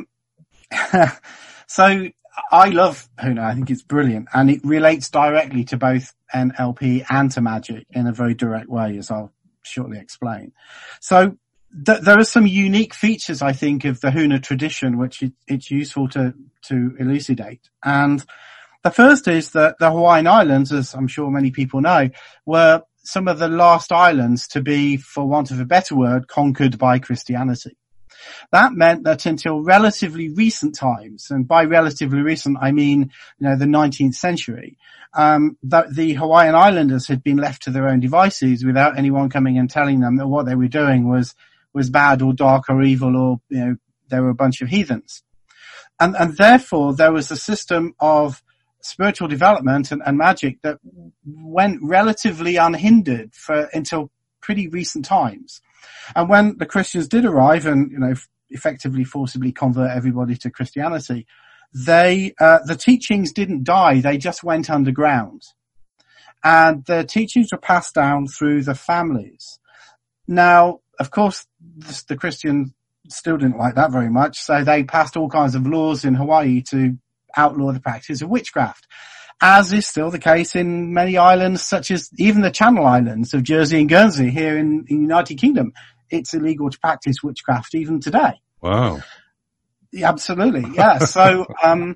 [SPEAKER 14] so I love Huna. I think it's brilliant, and it relates directly to both NLP and to magic in a very direct way, as I'll shortly explain. So there are some unique features, I think, of the Huna tradition, which it's useful to elucidate. And the first is that the Hawaiian Islands, as I'm sure many people know, were some of the last islands to be, for want of a better word, conquered by Christianity. That meant that until relatively recent times, and by relatively recent, I mean, the 19th century, that the Hawaiian Islanders had been left to their own devices without anyone coming and telling them that what they were doing was bad or dark or evil, or, they were a bunch of heathens. And therefore there was a system of spiritual development and magic that went relatively unhindered until pretty recent times. And when the Christians did arrive and, effectively forcibly convert everybody to Christianity, the teachings didn't die. They just went underground. And the teachings were passed down through the families. Now, of course, the Christians still didn't like that very much. So they passed all kinds of laws in Hawaii to outlaw the practice of witchcraft, as is still the case in many islands, such as even the Channel Islands of Jersey and Guernsey here in the United Kingdom. It's illegal to practice witchcraft even today.
[SPEAKER 4] Wow.
[SPEAKER 14] Yeah, absolutely. Yeah. So,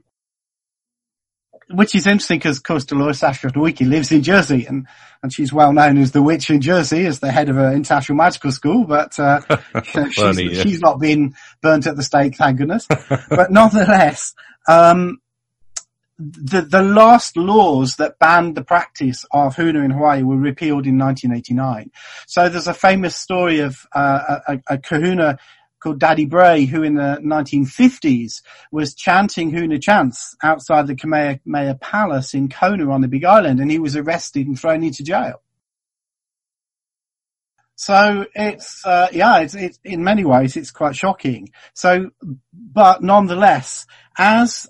[SPEAKER 14] which is interesting because, of course, Dolores Ashford-Wiki lives in Jersey, and she's well known as the witch in Jersey, as the head of an international magical school, but she's not been burnt at the stake, thank goodness. But nonetheless, the last laws that banned the practice of huna in Hawaii were repealed in 1989. So there's a famous story of a kahuna called Daddy Bray, who in the 1950s was chanting huna chants outside the Kamehameha Palace in Kona on the Big Island, and he was arrested and thrown into jail. So it's in many ways it's quite shocking. So, but nonetheless, as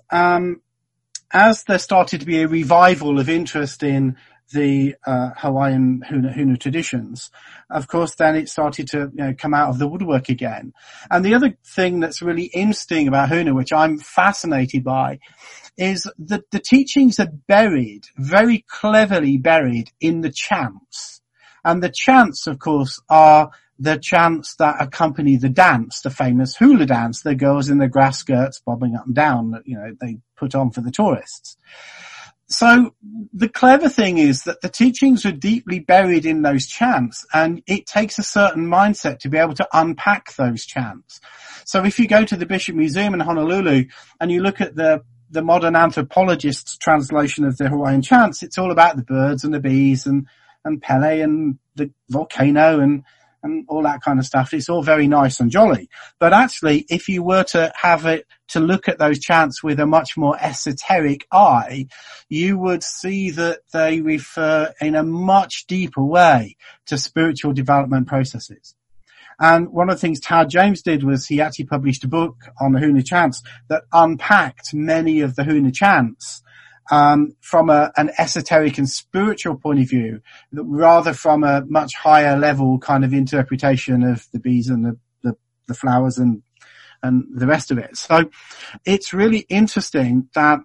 [SPEAKER 14] there started to be a revival of interest in the Hawaiian huna traditions, of course, then it started to come out of the woodwork again. And the other thing that's really interesting about huna, which I'm fascinated by, is that the teachings are buried, very cleverly buried, in the chants. And the chants, of course, are the chants that accompany the dance, the famous hula dance, the girls in their grass skirts bobbing up and down that, they put on for the tourists. So the clever thing is that the teachings are deeply buried in those chants, and it takes a certain mindset to be able to unpack those chants. So if you go to the Bishop Museum in Honolulu and you look at the modern anthropologist's translation of the Hawaiian chants, it's all about the birds and the bees and Pele and the volcano and all that kind of stuff. It's all very nice and jolly. But actually, if you were to have it, to look at those chants with a much more esoteric eye, you would see that they refer in a much deeper way to spiritual development processes. And one of the things Tad James did was he actually published a book on the huna chants that unpacked many of the huna chants from an esoteric and spiritual point of view, rather from a much higher level kind of interpretation of the bees and the flowers and the rest of it. So it's really interesting that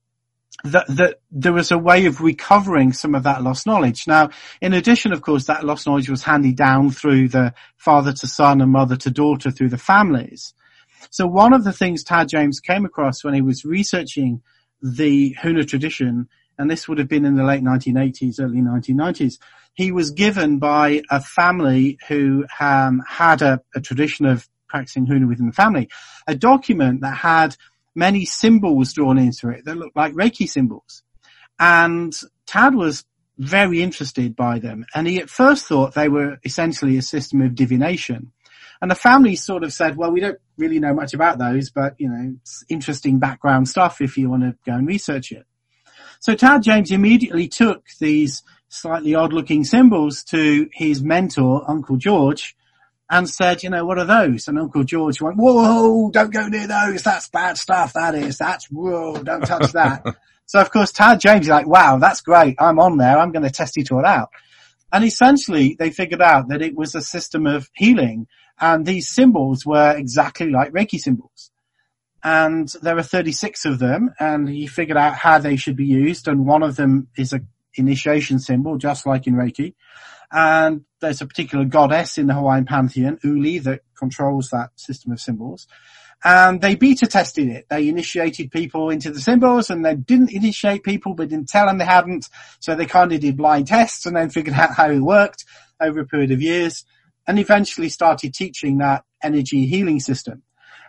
[SPEAKER 14] there was a way of recovering some of that lost knowledge. Now, in addition, of course, that lost knowledge was handed down through the father to son and mother to daughter through the families. So one of the things Tad James came across when he was researching the huna tradition, and this would have been in the late 1980s, early 1990s, he was given by a family who had a tradition of practicing huna within the family, a document that had many symbols drawn into it that looked like Reiki symbols. And Tad was very interested by them, and he at first thought they were essentially a system of divination. And the family sort of said, well, we don't really know much about those, but, it's interesting background stuff if you want to go and research it. So Tad James immediately took these slightly odd-looking symbols to his mentor, Uncle George, and said, what are those? And Uncle George went, whoa, don't go near those. That's bad stuff. That's, whoa, don't touch that. So, of course, Tad James is like, wow, that's great. I'm on there. I'm going to test it all out. And essentially, they figured out that it was a system of healing. And these symbols were exactly like Reiki symbols. And there are 36 of them, and he figured out how they should be used. And one of them is an initiation symbol, just like in Reiki. And there's a particular goddess in the Hawaiian pantheon, Uli, that controls that system of symbols. And they beta tested it. They initiated people into the symbols, and they didn't initiate people, but didn't tell them they hadn't. So they kind of did blind tests and then figured out how it worked over a period of years, and eventually started teaching that energy healing system.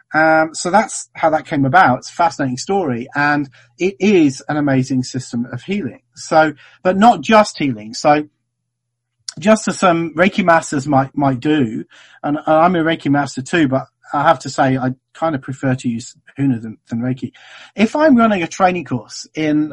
[SPEAKER 14] So that's how that came about. It's a fascinating story, and it is an amazing system of healing. So, but not just healing. So, just as some Reiki masters might do, and I'm a Reiki master too, but I have to say I kind of prefer to use huna than Reiki. If I'm running a training course in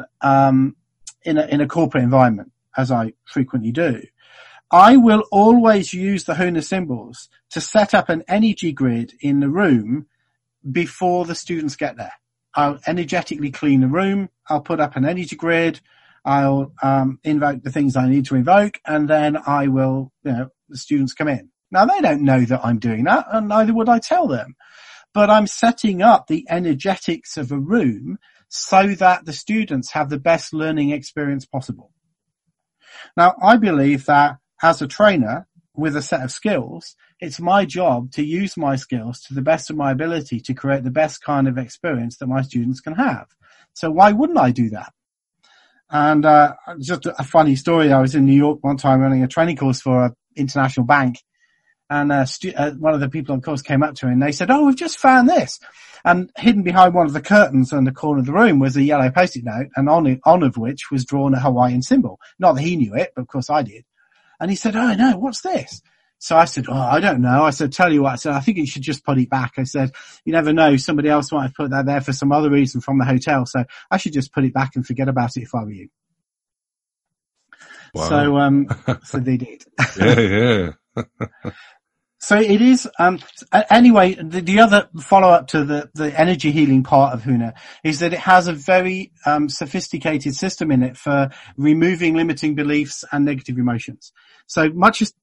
[SPEAKER 14] a corporate environment, as I frequently do, I will always use the huna symbols to set up an energy grid in the room before the students get there. I'll energetically clean the room. I'll put up an energy grid. I'll invoke the things I need to invoke, and then I will, the students come in. Now, they don't know that I'm doing that, and neither would I tell them. But I'm setting up the energetics of a room so that the students have the best learning experience possible. Now, I believe that as a trainer with a set of skills, it's my job to use my skills to the best of my ability to create the best kind of experience that my students can have. So why wouldn't I do that? And just a funny story. I was in New York one time running a training course for an international bank, and one of the people on the course came up to me and they said, "Oh, we've just found this." And hidden behind one of the curtains in the corner of the room was a yellow Post-it note, and on of which was drawn a Hawaiian symbol. Not that he knew it, but of course I did. And he said, "Oh no, what's this?" So I said, "Oh, I don't know." I said, "Tell you what," I said, "I think you should just put it back." I said, "You never know, somebody else might have put that there for some other reason from the hotel, so I should just put it back and forget about it if I were you."
[SPEAKER 4] Wow.
[SPEAKER 14] So they did.
[SPEAKER 4] Yeah.
[SPEAKER 14] So it is, anyway, the other follow-up to the energy healing part of Huna is that it has a very, sophisticated system in it for removing limiting beliefs and negative emotions. So much as,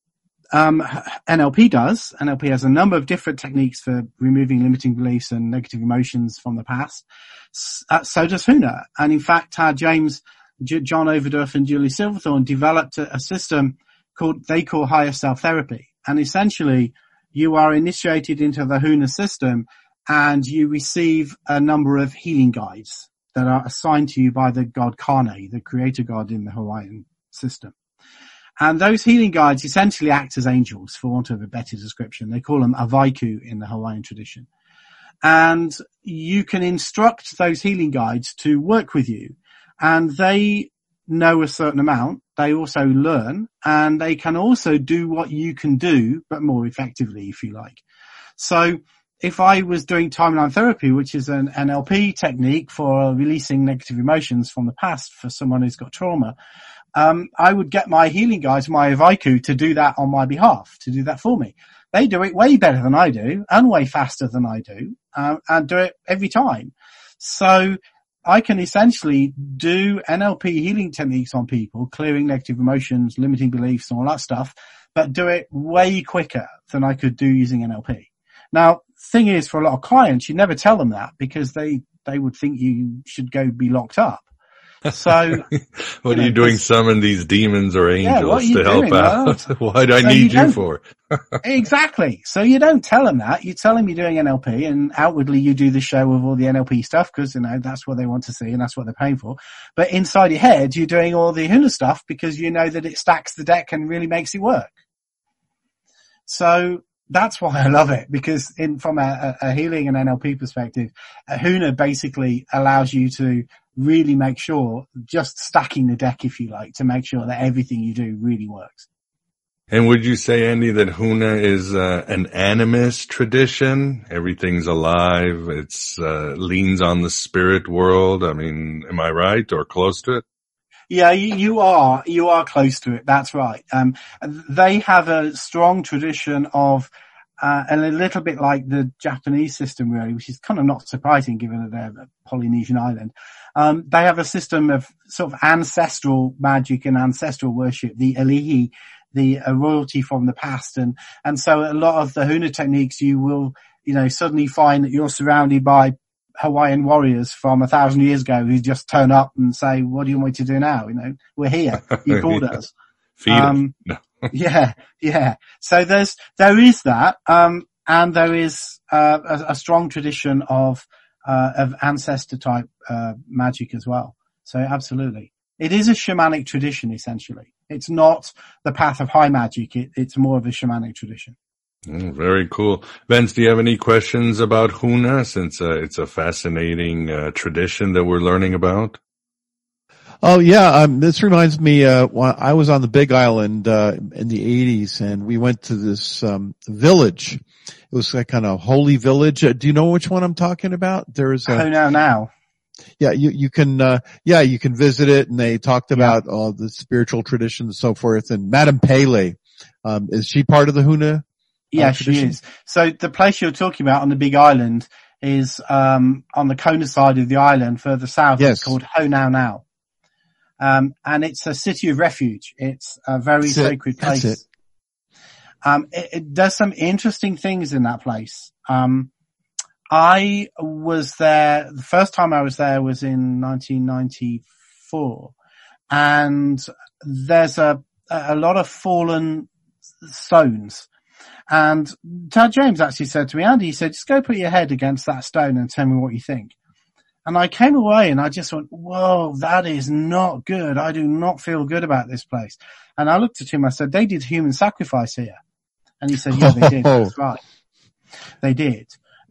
[SPEAKER 14] NLP does, NLP has a number of different techniques for removing limiting beliefs and negative emotions from the past. So does Huna. And in fact, John Overdorf and Julie Silverthorne developed a system they call higher self therapy. And essentially, you are initiated into the Huna system and you receive a number of healing guides that are assigned to you by the god Kane, the creator god in the Hawaiian system. And those healing guides essentially act as angels, for want of a better description. They call them avaiku in the Hawaiian tradition. And you can instruct those healing guides to work with you. And they know a certain amount. They also learn, and they can also do what you can do, but more effectively, if you like. So if I was doing timeline therapy, which is an NLP technique for releasing negative emotions from the past for someone who's got trauma, I would get my healing guides, my avaiku, to do that on my behalf, to do that for me. They do it way better than I do, and way faster than I do, and do it every time. So I can essentially do NLP healing techniques on people, clearing negative emotions, limiting beliefs, and all that stuff, but do it way quicker than I could do using NLP. Now, thing is, for a lot of clients, you never tell them that because they would think you should go be locked up. So,
[SPEAKER 4] what are you doing? Summon these demons or angels to help out?
[SPEAKER 14] Well,
[SPEAKER 4] What do I need you for?
[SPEAKER 14] Exactly. So you don't tell them that. You tell them you're doing NLP, and outwardly you do the show with all the NLP stuff because, that's what they want to see and that's what they're paying for. But inside your head, you're doing all the Huna stuff because you know that it stacks the deck and really makes it work. So that's why I love it, because from a healing and NLP perspective, Huna basically allows you to really make sure, just stacking the deck, if you like, to make sure that everything you do really works.
[SPEAKER 4] And would you say, Andy, that Huna is an animist tradition? Everything's alive. It's leans on the spirit world. I mean, am I right or close to it?
[SPEAKER 14] Yeah, you are close to it. That's right. They have a strong tradition of, and a little bit like the Japanese system, really, which is kind of not surprising given that they're a Polynesian island. They have a system of sort of ancestral magic and ancestral worship, the Alihi, the royalty from the past. And so a lot of the Huna techniques, you will, suddenly find that you're surrounded by Hawaiian warriors from 1,000 years ago who just turn up and say, "What do you want me to do now? We're here. You called us."
[SPEAKER 4] Feed us. No.
[SPEAKER 14] Yeah. So there is that, and there is a strong tradition of ancestor type magic as well. So absolutely, it is a shamanic tradition essentially. It's not the path of high magic. It's more of a shamanic tradition.
[SPEAKER 4] Very cool. Vince, do you have any questions about Huna, since it's a fascinating tradition that we're learning about?
[SPEAKER 15] Oh yeah, this reminds me, I was on the Big Island in the 80s, and we went to this village. It was that kind of holy village. Do you know which one I'm talking about? There's
[SPEAKER 14] now.
[SPEAKER 15] Yeah, you can visit it, and they talked about all the spiritual traditions and so forth. And Madame Pele, is she part of the Huna?
[SPEAKER 14] Yeah, she is. So the place you're talking about on the Big Island is on the Kona side of the island, further south.
[SPEAKER 15] Yes.
[SPEAKER 14] It's called Honaunau. And it's a city of refuge. It's a very sacred place.
[SPEAKER 15] That's it.
[SPEAKER 14] It does some interesting things in that place. I was there, the first time I was there was in 1994, and there's a lot of fallen stones. And Tad James actually said to me, "Andy," he said, "just go put your head against that stone and tell me what you think." And I came away and I just went, "Whoa, that is not good. I do not feel good about this place." And I looked at him, I said, "They did human sacrifice here." And he said, "Yeah, they did." That's right. They did.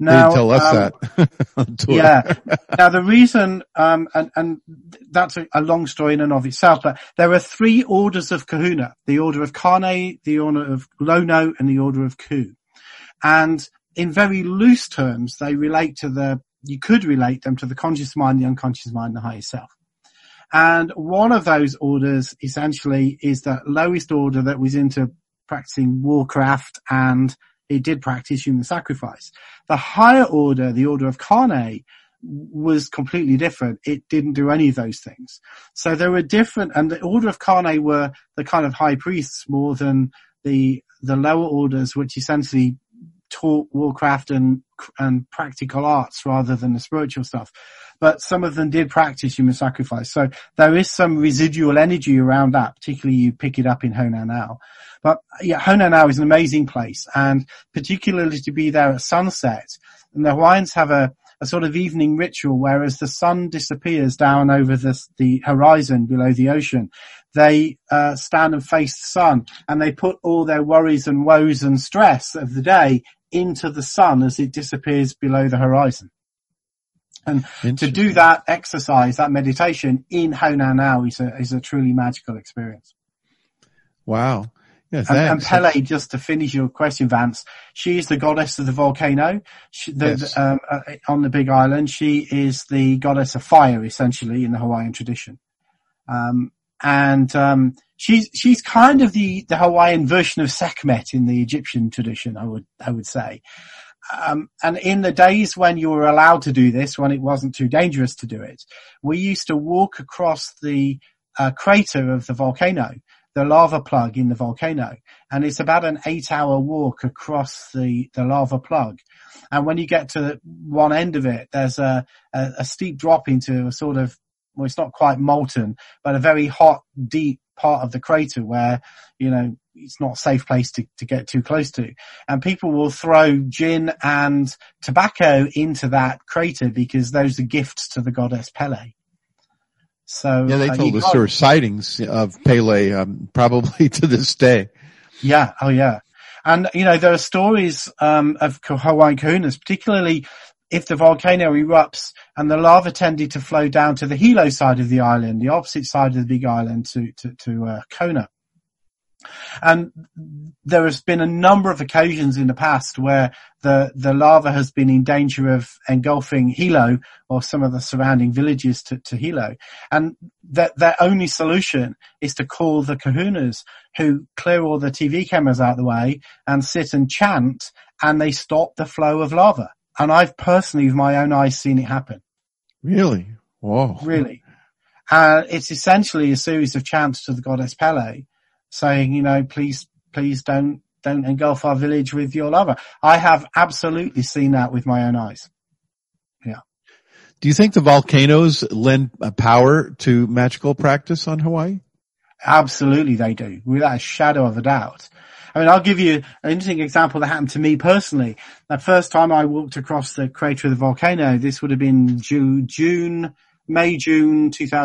[SPEAKER 14] Now,
[SPEAKER 15] they tell us that. On tour.
[SPEAKER 14] Yeah. Now the reason, and that's a long story in and of itself, but there are 3 orders of kahuna: the order of Kane, the order of Lono, and the order of Ku. And in very loose terms, they relate to you could relate them to the conscious mind, the unconscious mind, and the higher self. And one of those orders essentially is the lowest order that was into practicing warcraft, and it did practice human sacrifice. The higher order, the order of Kane, was completely different. It didn't do any of those things. So there were different, and the order of Kane were the kind of high priests more than the lower orders, which essentially taught warcraft and practical arts rather than the spiritual stuff. But some of them did practice human sacrifice. So there is some residual energy around that, particularly you pick it up in Honanao. But yeah, Honanao is an amazing place, and particularly to be there at sunset. And the Hawaiians have a sort of evening ritual where as the sun disappears down over the horizon below the ocean, they stand and face the sun, and they put all their worries and woes and stress of the day into the sun as it disappears below the horizon. And to do that exercise, that meditation in Honanao is a truly magical experience.
[SPEAKER 15] Wow. Yeah,
[SPEAKER 14] and Pele, just to finish your question, Vance, she is the goddess of the volcano. On the Big Island, she is the goddess of fire, essentially, in the Hawaiian tradition. She's kind of the Hawaiian version of Sekhmet in the Egyptian tradition, I would say. And in the days when you were allowed to do this, when it wasn't too dangerous to do it, we used to walk across the crater of the volcano, the lava plug in the volcano. And it's about an 8-hour walk across the lava plug. And when you get to one end of it, there's a steep drop into a sort of, well, it's not quite molten, but a very hot, deep part of the crater where, it's not a safe place to get too close to. And people will throw gin and tobacco into that crater because those are gifts to the goddess Pele. So
[SPEAKER 15] yeah, they told us there were sightings of Pele, probably to this day.
[SPEAKER 14] Yeah. Oh yeah. And, there are stories, of Hawaiian kahunas, particularly if the volcano erupts and the lava tended to flow down to the Hilo side of the island, the opposite side of the Big Island to Kona. And there has been a number of occasions in the past where the lava has been in danger of engulfing Hilo or some of the surrounding villages to Hilo. And that their only solution is to call the kahunas, who clear all the TV cameras out of the way and sit and chant, and they stop the flow of lava. And I've personally, with my own eyes, seen it happen.
[SPEAKER 15] Really? Whoa.
[SPEAKER 14] Really. It's essentially a series of chants to the goddess Pele, saying, please don't engulf our village with your lava. I have absolutely seen that with my own eyes. Yeah.
[SPEAKER 15] Do you think the volcanoes lend power to magical practice on Hawaii?
[SPEAKER 14] Absolutely they do, without a shadow of a doubt. I mean, I'll give you an interesting example that happened to me personally. The first time I walked across the crater of the volcano, this would have been May, June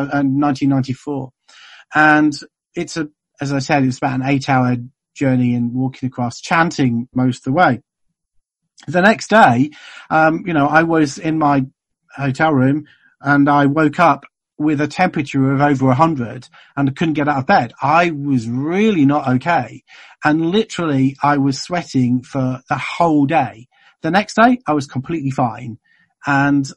[SPEAKER 14] 1994. And as I said, it's about an 8-hour journey and walking across, chanting most of the way. The next day, I was in my hotel room and I woke up with a temperature of over 100 and I couldn't get out of bed. I was really not okay. And literally I was sweating for the whole day. The next day I was completely fine. And,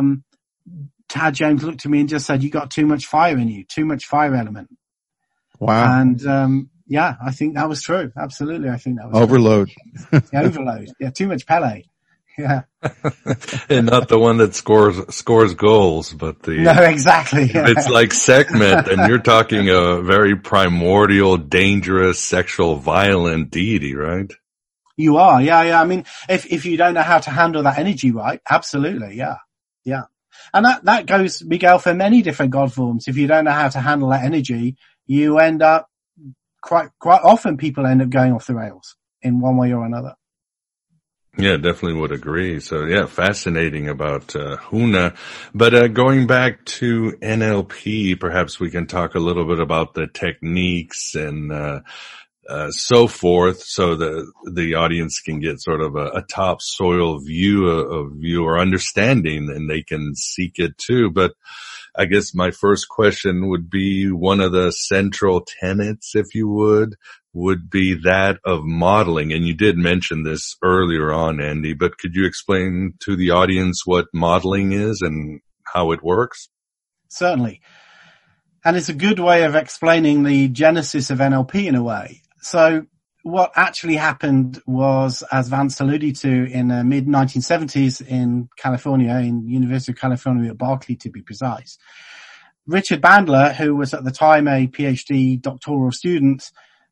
[SPEAKER 14] Tad James looked at me and just said, "You got too much fire in you, too much fire element."
[SPEAKER 15] Wow.
[SPEAKER 14] And, I think that was true. Absolutely. I think that was
[SPEAKER 15] overload.
[SPEAKER 14] Yeah, overload. Yeah. Too much Pele. Yeah.
[SPEAKER 4] And not the one that scores goals, but
[SPEAKER 14] no, exactly. Yeah.
[SPEAKER 4] It's like Sekhmet, and you're talking a very primordial, dangerous, sexual, violent deity, right?
[SPEAKER 14] You are. Yeah. I mean, if you don't know how to handle that energy right, absolutely. Yeah. Yeah. And that goes, Miguel, for many different god forms. If you don't know how to handle that energy, you end up quite often people end up going off the rails in one way or another.
[SPEAKER 4] Yeah, definitely would agree. So yeah, fascinating about Huna. But going back to NLP, perhaps we can talk a little bit about the techniques and so forth, so the audience can get sort of a topsoil view of your understanding, and they can seek it too. But I guess my first question would be, one of the central tenets, if you would be that of modeling. And you did mention this earlier on, Andy, but could you explain to the audience what modeling is and how it works?
[SPEAKER 14] Certainly. And it's a good way of explaining the genesis of NLP in a way. So what actually happened was, as Vance alluded to, in the mid-1970s in California, in University of California at Berkeley to be precise, Richard Bandler, who was at the time a PhD doctoral student,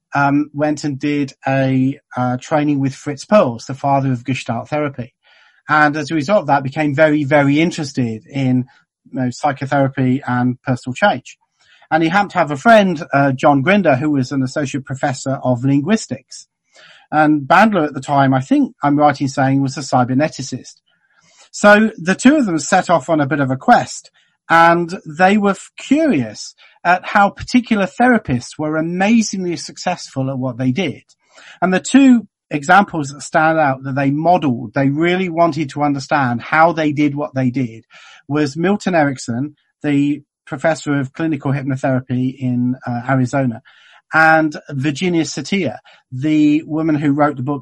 [SPEAKER 14] went and did a training with Fritz Perls, the father of Gestalt therapy. And as a result of that, became very, very interested in psychotherapy and personal change. And he happened to have a friend, John Grinder, who was an associate professor of linguistics. And Bandler at the time, I think I'm right in saying, was a cyberneticist. So the two of them set off on a bit of a quest, and they were curious at how particular therapists were amazingly successful at what they did. And the two examples that stand out that they modeled, they really wanted to understand how they did what they did, was Milton Erickson, the professor of clinical hypnotherapy in Arizona, and Virginia Satir, the woman who wrote the book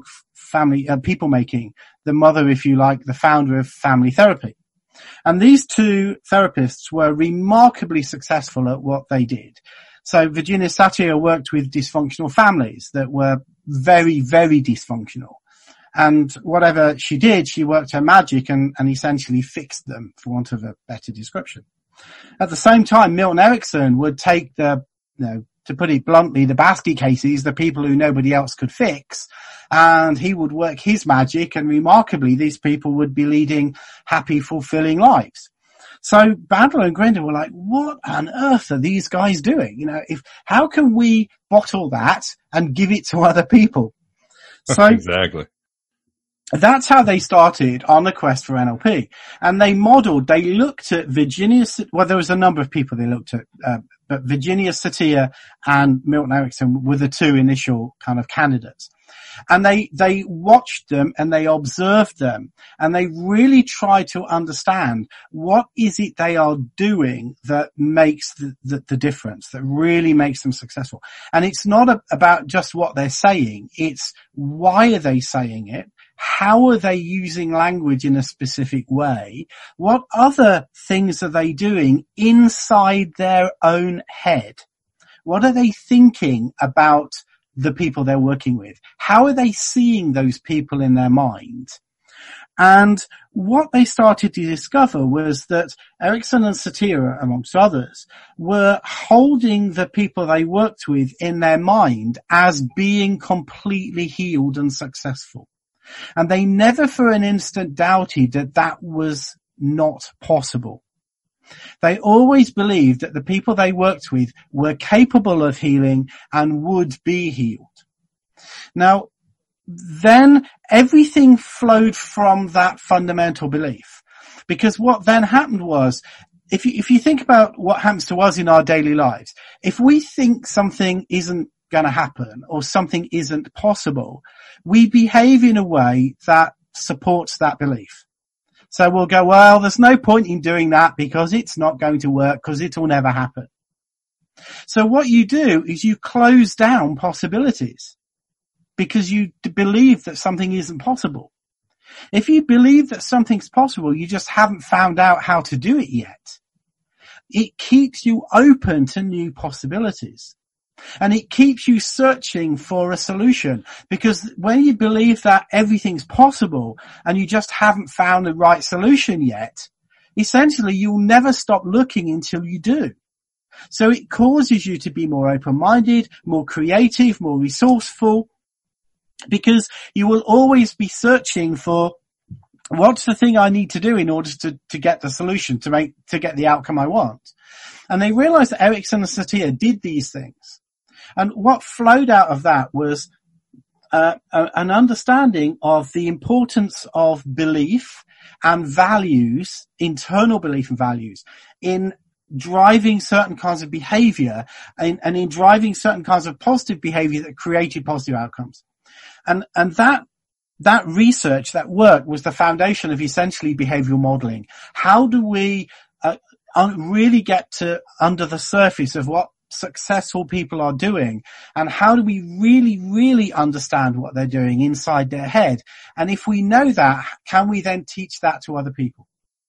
[SPEAKER 14] People Making, the mother, if you like, the founder of family therapy. And these two therapists were remarkably successful at what they did. So Virginia Satir worked with dysfunctional families that were very, very dysfunctional. And whatever she did, she worked her magic and essentially fixed them, for want of a better description. At the same time, Milton Erickson would take to put it bluntly, the basket cases, the people who nobody else could fix, and he would work his magic, and remarkably, these people would be leading happy, fulfilling lives. So Bandler and Grinder were like, what on earth are these guys doing? How can we bottle that and give it to other people? So
[SPEAKER 4] exactly.
[SPEAKER 14] That's how they started on the quest for NLP. And they looked at there was a number of people they looked at, but Virginia Satir and Milton Erickson were the two initial kind of candidates. And they watched them and they observed them, and they really tried to understand what is it they are doing that makes the difference, that really makes them successful. And it's not about just what they're saying, it's why are they saying it? How are they using language in a specific way? What other things are they doing inside their own head? What are they thinking about the people they're working with? How are they seeing those people in their mind? And what they started to discover was that Erickson and Satir, amongst others, were holding the people they worked with in their mind as being completely healed and successful. And they never for an instant doubted that that was not possible. They always believed that the people they worked with were capable of healing and would be healed. Now, then everything flowed from that fundamental belief. Because what then happened was, if you think about what happens to us in our daily lives, if we think something isn't going to happen or something isn't possible, we behave in a way that supports that belief. So we'll go, well, there's no point in doing that because it's not going to work, because it'll never happen. So what you do is you close down possibilities because you believe that something isn't possible. If you believe that something's possible, you just haven't found out how to do it yet. It keeps you open to new possibilities. And it keeps you searching for a solution, because when you believe that everything's possible and you just haven't found the right solution yet, essentially you'll never stop looking until you do. So it causes you to be more open-minded, more creative, more resourceful, because you will always be searching for what's the thing I need to do in order to get the solution, to get the outcome I want. And they realized that Erickson and Satir did these things. And what flowed out of that was an understanding of the importance of belief and values, internal belief and values, in driving certain kinds of behavior and in driving certain kinds of positive behavior that created positive outcomes. And that research, that work was the foundation of essentially behavioral modeling. How do we really get to under the surface of what successful people are doing, and how do we really, really understand what they're doing inside their head? And if we know that, can we then teach that to other people?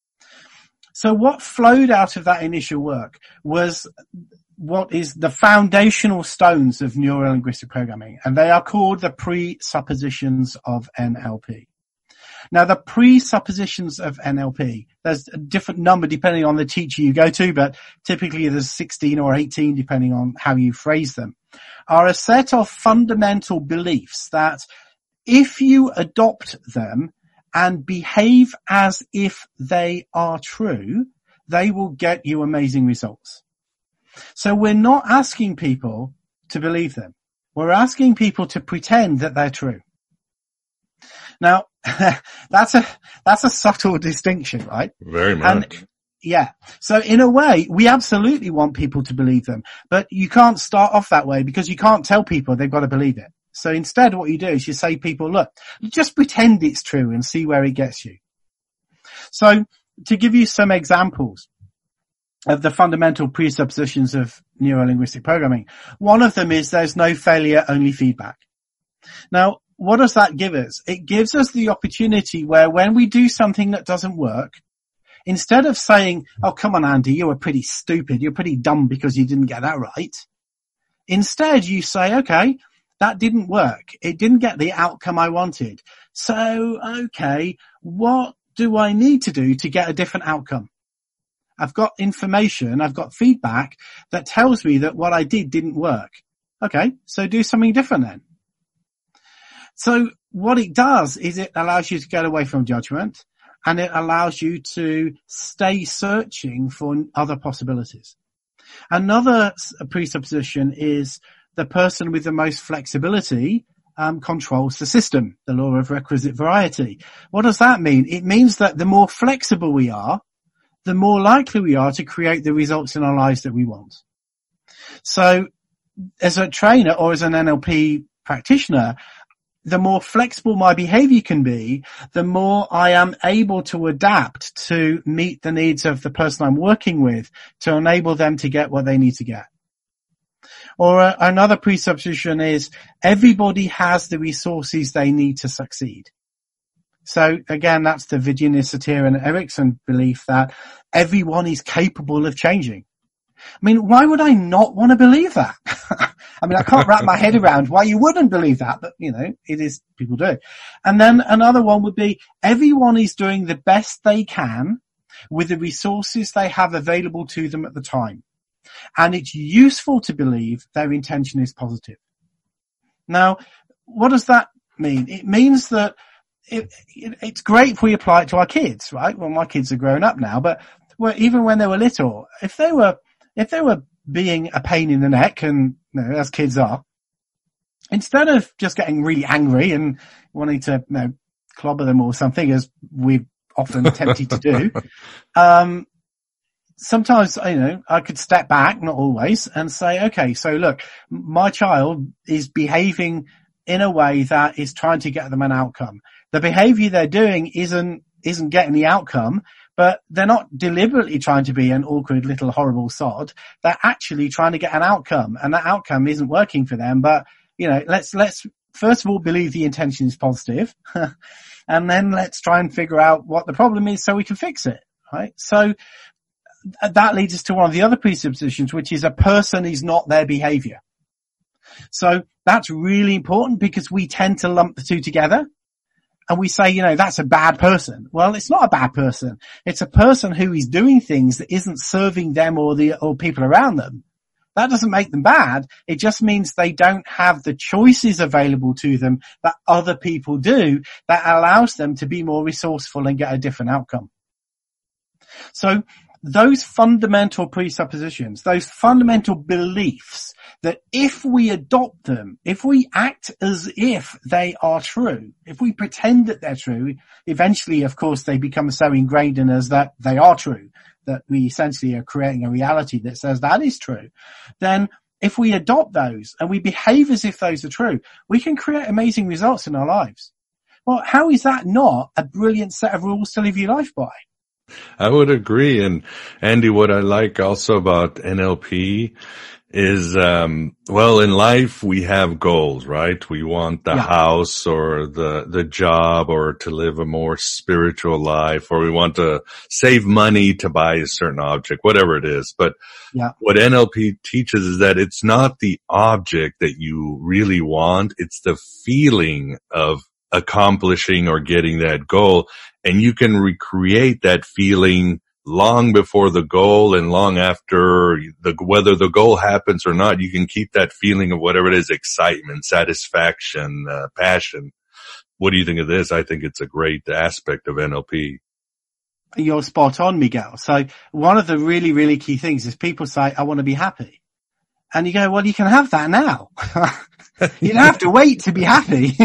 [SPEAKER 14] So what flowed out of that initial work was what is the foundational stones of neurolinguistic programming, and they are called the presuppositions of NLP. Now, the presuppositions of NLP, there's a different number depending on the teacher you go to, but typically there's 16 or 18 depending on how you phrase them, are a set of fundamental beliefs that if you adopt them and behave as if they are true, they will get you amazing results. So we're not asking people to believe them. We're asking people to pretend that they're true. Now, that's a subtle distinction, right?
[SPEAKER 4] Very much.
[SPEAKER 14] And, yeah. So in a way, we absolutely want people to believe them, but you can't start off that way because you can't tell people they've got to believe it. So instead what you do is you say to people, look, just pretend it's true and see where it gets you. So to give you some examples of the fundamental presuppositions of neurolinguistic programming, one of them is there's no failure, only feedback. Now, what does that give us? It gives us the opportunity where when we do something that doesn't work, instead of saying, oh, come on, Andy, you were pretty stupid, you're pretty dumb because you didn't get that right. Instead, you say, okay, that didn't work. It didn't get the outcome I wanted. So, okay, what do I need to do to get a different outcome? I've got information, I've got feedback that tells me that what I did didn't work. Okay, so do something different then. So what it does is it allows you to get away from judgment, and it allows you to stay searching for other possibilities. Another presupposition is the person with the most flexibility controls the system, the law of requisite variety. What does that mean? It means that the more flexible we are, the more likely we are to create the results in our lives that we want. So as a trainer or as an NLP practitioner, the more flexible my behavior can be, the more I am able to adapt to meet the needs of the person I'm working with to enable them to get what they need to get. Or another presupposition is everybody has the resources they need to succeed. So again, that's the Virginia Satir and Erickson belief that everyone is capable of changing. I mean, why would I not want to believe that? I mean, I can't wrap my head around why you wouldn't believe that, but you know, it is, people do. And then another one would be everyone is doing the best they can with the resources they have available to them at the time. And it's useful to believe their intention is positive. Now, what does that mean? It means that it's great if we apply it to our kids, right? Well, my kids are grown up now, but even when they were little, if they were being a pain in the neck, and you know, as kids are, instead of just getting really angry and wanting to, you know, clobber them or something, as we've often tempted to do, sometimes, you know, I could step back, not always, and say, okay, so look, my child is behaving in a way that is trying to get them an outcome. The behavior they're doing isn't getting the outcome, but they're not deliberately trying to be an awkward little horrible sod. They're actually trying to get an outcome, and that outcome isn't working for them. But, you know, let's first of all believe the intention is positive, and then let's try and figure out what the problem is so we can fix it, right? So that leads us to one of the other presuppositions, which is a person is not their behavior. So that's really important because we tend to lump the two together. And we say, you know, that's a bad person. Well, it's not a bad person. It's a person who is doing things that isn't serving them or people around them. That doesn't make them bad. It just means they don't have the choices available to them that other people do that allows them to be more resourceful and get a different outcome. So those fundamental presuppositions, those fundamental beliefs that if we adopt them, if we act as if they are true, if we pretend that they're true, eventually, of course, they become so ingrained in us that they are true, that we essentially are creating a reality that says that is true. Then if we adopt those and we behave as if those are true, we can create amazing results in our lives. Well, how is that not a brilliant set of rules to live your life by?
[SPEAKER 4] I would agree. And Andy, what I like also about NLP is, well, in life we have goals, right? We want the house or the job or to live a more spiritual life, or we want to save money to buy a certain object, whatever it is. But what NLP teaches is that it's not the object that you really want. It's the feeling of accomplishing or getting that goal. And you can recreate that feeling long before the goal and long after whether the goal happens or not. You can keep that feeling of whatever it is, excitement, satisfaction, passion. What do you think of this? I think it's a great aspect of NLP.
[SPEAKER 14] You're spot on, Miguel. So one of the really, really key things is people say, I want to be happy. And you go, well, you can have that now. You don't have to wait to be happy.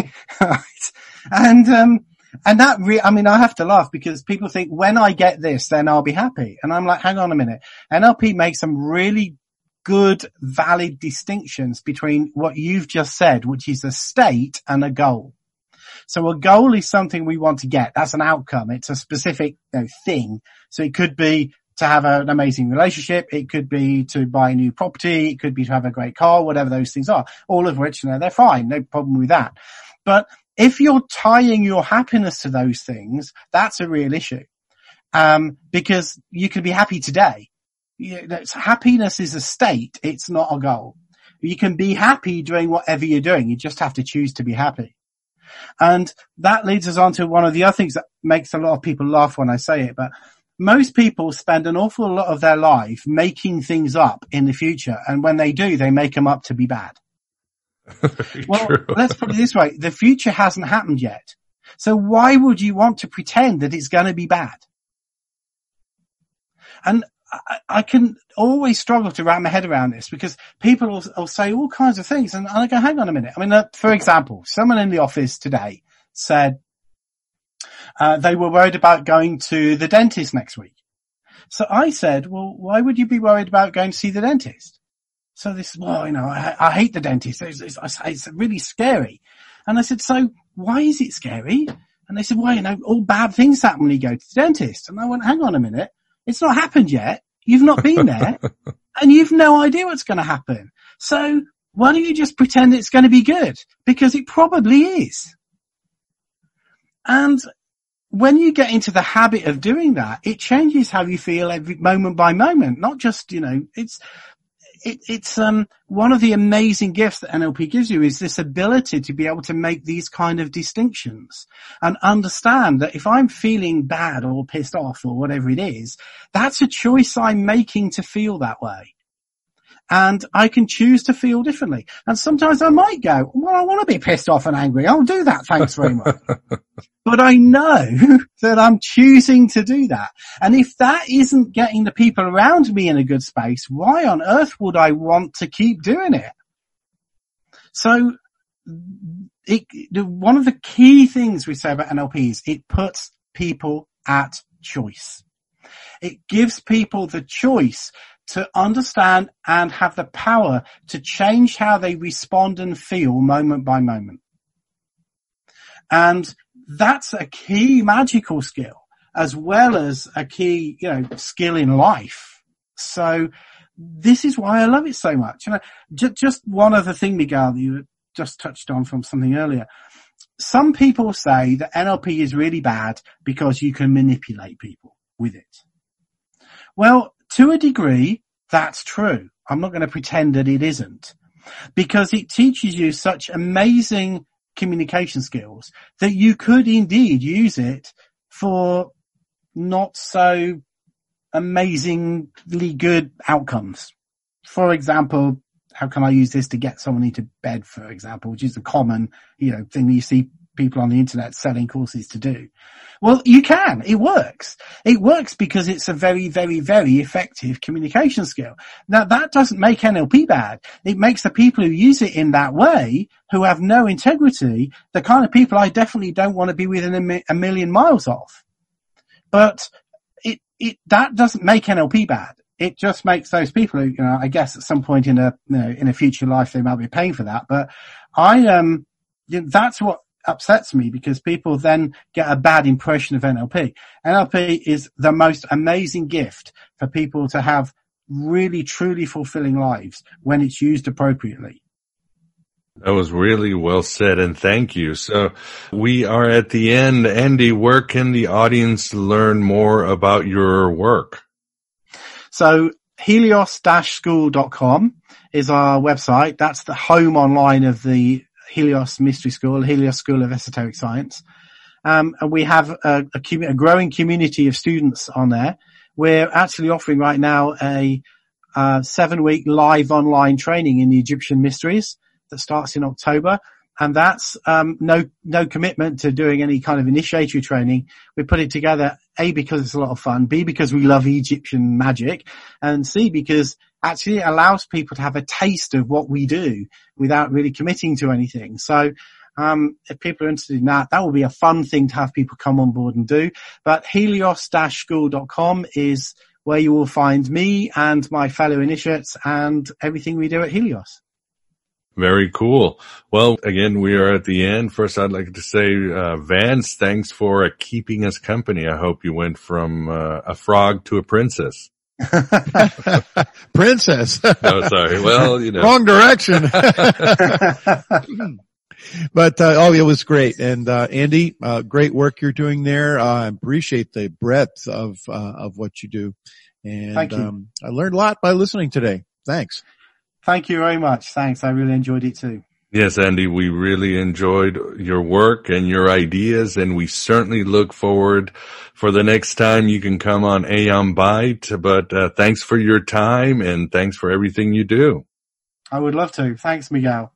[SPEAKER 14] And that I have to laugh because people think when I get this, then I'll be happy. And I'm like, hang on a minute. NLP makes some really good, valid distinctions between what you've just said, which is a state and a goal. So a goal is something we want to get. That's an outcome. It's a specific thing. So it could be to have an amazing relationship. It could be to buy a new property. It could be to have a great car, whatever those things are, all of which, they're fine. No problem with that. But if you're tying your happiness to those things, that's a real issue. Because you can be happy today. Happiness is a state. It's not a goal. You can be happy doing whatever you're doing. You just have to choose to be happy. And that leads us on to one of the other things that makes a lot of people laugh when I say it, but most people spend an awful lot of their life making things up in the future. And when they do, they make them up to be bad. Well, let's put it this way. The future hasn't happened yet. So why would you want to pretend that it's going to be bad? And I can always struggle to wrap my head around this because people will say all kinds of things. And I go, hang on a minute. For example, someone in the office today said they were worried about going to the dentist next week. So I said, well, why would you be worried about going to see the dentist? So this, I hate the dentist. It's really scary. And I said, so why is it scary? And they said, well, all bad things happen when you go to the dentist. And I went, hang on a minute. It's not happened yet. You've not been there and you've no idea what's going to happen. So why don't you just pretend it's going to be good? Because it probably is. And when you get into the habit of doing that, it changes how you feel every moment by moment, not just, it's one of the amazing gifts that NLP gives you is this ability to be able to make these kind of distinctions and understand that if I'm feeling bad or pissed off or whatever it is, that's a choice I'm making to feel that way. And I can choose to feel differently. And sometimes I might go, well, I want to be pissed off and angry. I'll do that. Thanks very much. But I know that I'm choosing to do that. And if that isn't getting the people around me in a good space, why on earth would I want to keep doing it? So one of the key things we say about NLP is it puts people at choice. It gives people the choice to understand and have the power to change how they respond and feel moment by moment. And that's a key magical skill as well as a key, skill in life. So this is why I love it so much. Just one other thing, Miguel, you just touched on from something earlier. Some people say that NLP is really bad because you can manipulate people with it. Well, to a degree, that's true. I'm not going to pretend that it isn't, because it teaches you such amazing communication skills that you could indeed use it for not so amazingly good outcomes. For example, how can I use this to get someone into bed, for example, which is a common, thing that you see people on the internet selling courses to do. Well, you can. It works. It works because it's a very, very, very effective communication skill. Now, that doesn't make NLP bad. It makes the people who use it in that way, who have no integrity, the kind of people I definitely don't want to be within a million miles of. But that doesn't make NLP bad. It just makes those people who, I guess at some point in a future life they might be paying for that. But that's what upsets me, because people then get a bad impression of NLP. NLP is the most amazing gift for people to have really, truly fulfilling lives when it's used appropriately.
[SPEAKER 4] That was really well said, and thank you. So we are at the end. Andy, where can the audience learn more about your work?
[SPEAKER 14] So Helios-school.com is our website. That's the home online of the Helios Mystery School, Helios School of Esoteric Science. And we have a growing community of students on there. We're actually offering right now a 7-week live online training in the Egyptian mysteries that starts in October. And that's no commitment to doing any kind of initiatory training. We put it together, A, because it's a lot of fun, B, because we love Egyptian magic, and C, because actually it allows people to have a taste of what we do without really committing to anything. So if people are interested in that, that will be a fun thing to have people come on board and do. But Helios-school.com is where you will find me and my fellow initiates and everything we do at Helios.
[SPEAKER 4] Very cool. Well, again, we are at the end. First, I'd like to say, Vance, thanks for keeping us company. I hope you went from a frog to a princess.
[SPEAKER 15] Princess.
[SPEAKER 4] Oh, sorry. Well,
[SPEAKER 15] wrong direction. But it was great. And Andy, great work you're doing there. I appreciate the breadth of what you do. And
[SPEAKER 14] thank you.
[SPEAKER 15] I learned a lot by listening today. Thanks.
[SPEAKER 14] Thank you very much. Thanks. I really enjoyed it too.
[SPEAKER 4] Yes, Andy, we really enjoyed your work and your ideas, and we certainly look forward for the next time you can come on Aeon Byte. But thanks for your time, and thanks for everything you do.
[SPEAKER 14] I would love to. Thanks, Miguel.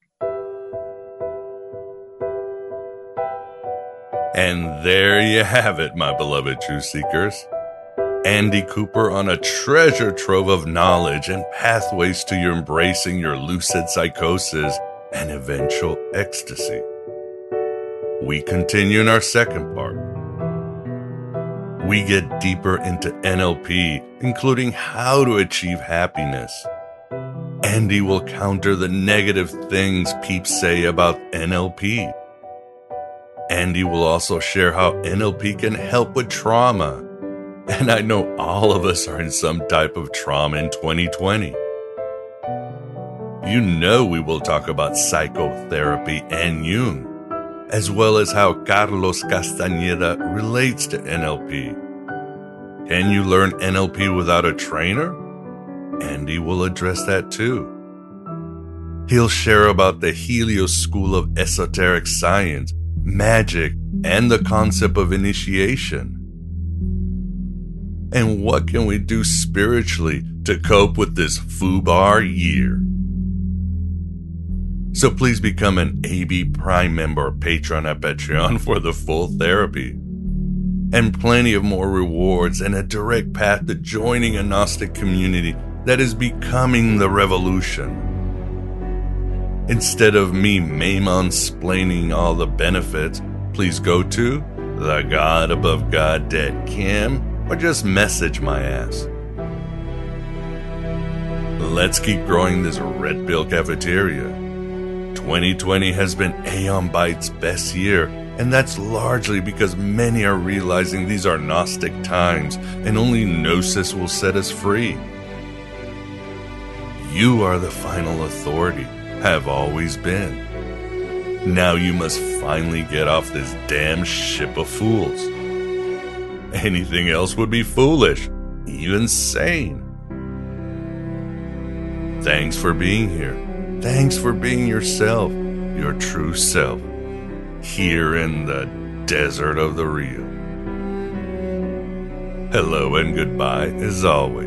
[SPEAKER 4] And there you have it, my beloved truth seekers. Andy Cooper on a treasure trove of knowledge and pathways to your embracing your lucid psychosis and eventual ecstasy. We continue in our second part. We get deeper into NLP, including how to achieve happiness. Andy will counter the negative things peeps say about NLP. Andy will also share how NLP can help with trauma. And I know all of us are in some type of trauma in 2020. You know we will talk about psychotherapy and Jung, as well as how Carlos Castañeda relates to NLP. Can you learn NLP without a trainer? Andy will address that too. He'll share about the Helios School of Esoteric Science, magic, and the concept of initiation. And what can we do spiritually to cope with this FUBAR year? So please become an AB Prime member or patron at Patreon for the full therapy. And plenty of more rewards and a direct path to joining a Gnostic community that is becoming the revolution. Instead of me maimon-splaining all the benefits, please go to thegodabovegod.com or just message my ass. Let's keep growing this red pill cafeteria. 2020 has been Aeon Byte's best year, and that's largely because many are realizing these are Gnostic times and only Gnosis will set us free. You are the final authority, have always been. Now you must finally get off this damn ship of fools. Anything else would be foolish, even sane. Thanks for being here. Thanks for being yourself, your true self, here in the desert of the real. Hello and goodbye as always.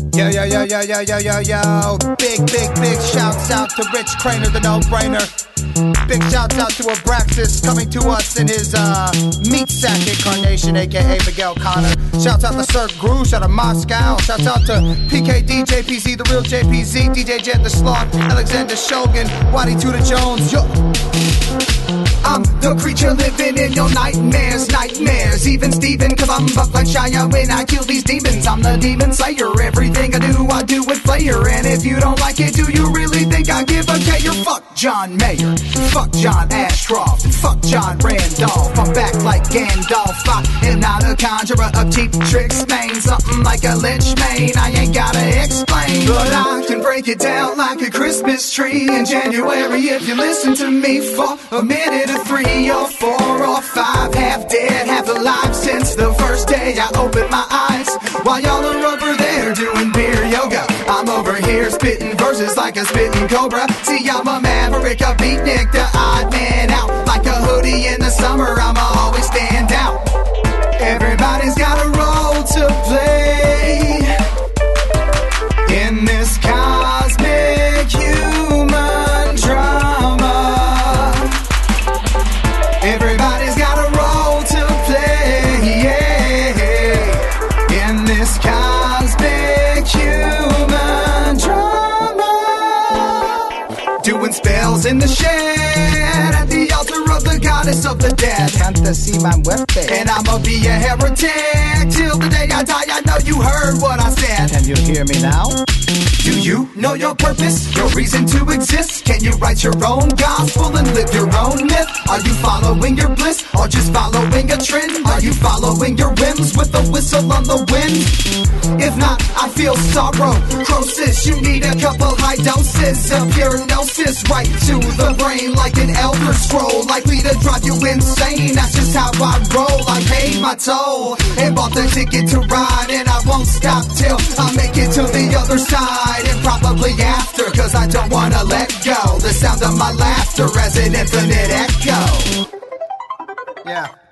[SPEAKER 16] Yo. Big shouts out to Rich Craner, the no-brainer. Big shouts out to Abraxas coming to us in his meat sack incarnation, aka Miguel Connor. Shouts out to Sir Groosh out of Moscow. Shouts out to PKD, JPZ, the real JPZ, DJ Jet the Sloth, Alexander Shogun, Waddy Tudor Jones. Yo. I'm the creature living in your nightmares. Even Steven, cause I'm buff like Shia when I kill these demons. I'm the demon slayer. Everything I do with flair. And if you don't like it, do you really think I give a care? Fuck John Mayer, fuck John Ashcroft, fuck John Randolph. I'm back like Gandalf. I am not a conjurer of cheap tricks, man. Something like a lynch mane, I ain't gotta explain. But I can break it down like a Christmas tree in January if you listen to me for a minute or 3 or 4 or 5. Half dead, half alive since the first day I opened my eyes. While y'all are over there doing beer yoga, I'm over here spitting verses like a spitting cobra. See, I'm a maverick, a beatnik, the odd man out. Like a hoodie in the summer, I'ma always stand out. Everybody's got a role to play in this cosmic human drama. Everybody's got a role to play, in this cosmic human drama. Doing spells in the shed at the altar of the goddess of the dead. Fantasy my weapon. And I'ma be a heretic till the day I die. I know you heard what I said. Can you hear me now? Do you know your purpose, your reason to exist? Can you write your own gospel and live your own myth? Are you following your bliss or just following a trend? Are you following your whims with a whistle on the wind? If not, I feel sorrow, crosis. You need a couple high doses of pure gnosis right to the brain like an elder scroll, likely to drive you insane. That's just how I roll. I paid my toll and bought the ticket to ride, and I won't stop till I make it to the other side, and probably after, cause I don't wanna let go. The sound of my laughter as an infinite echo. Yeah.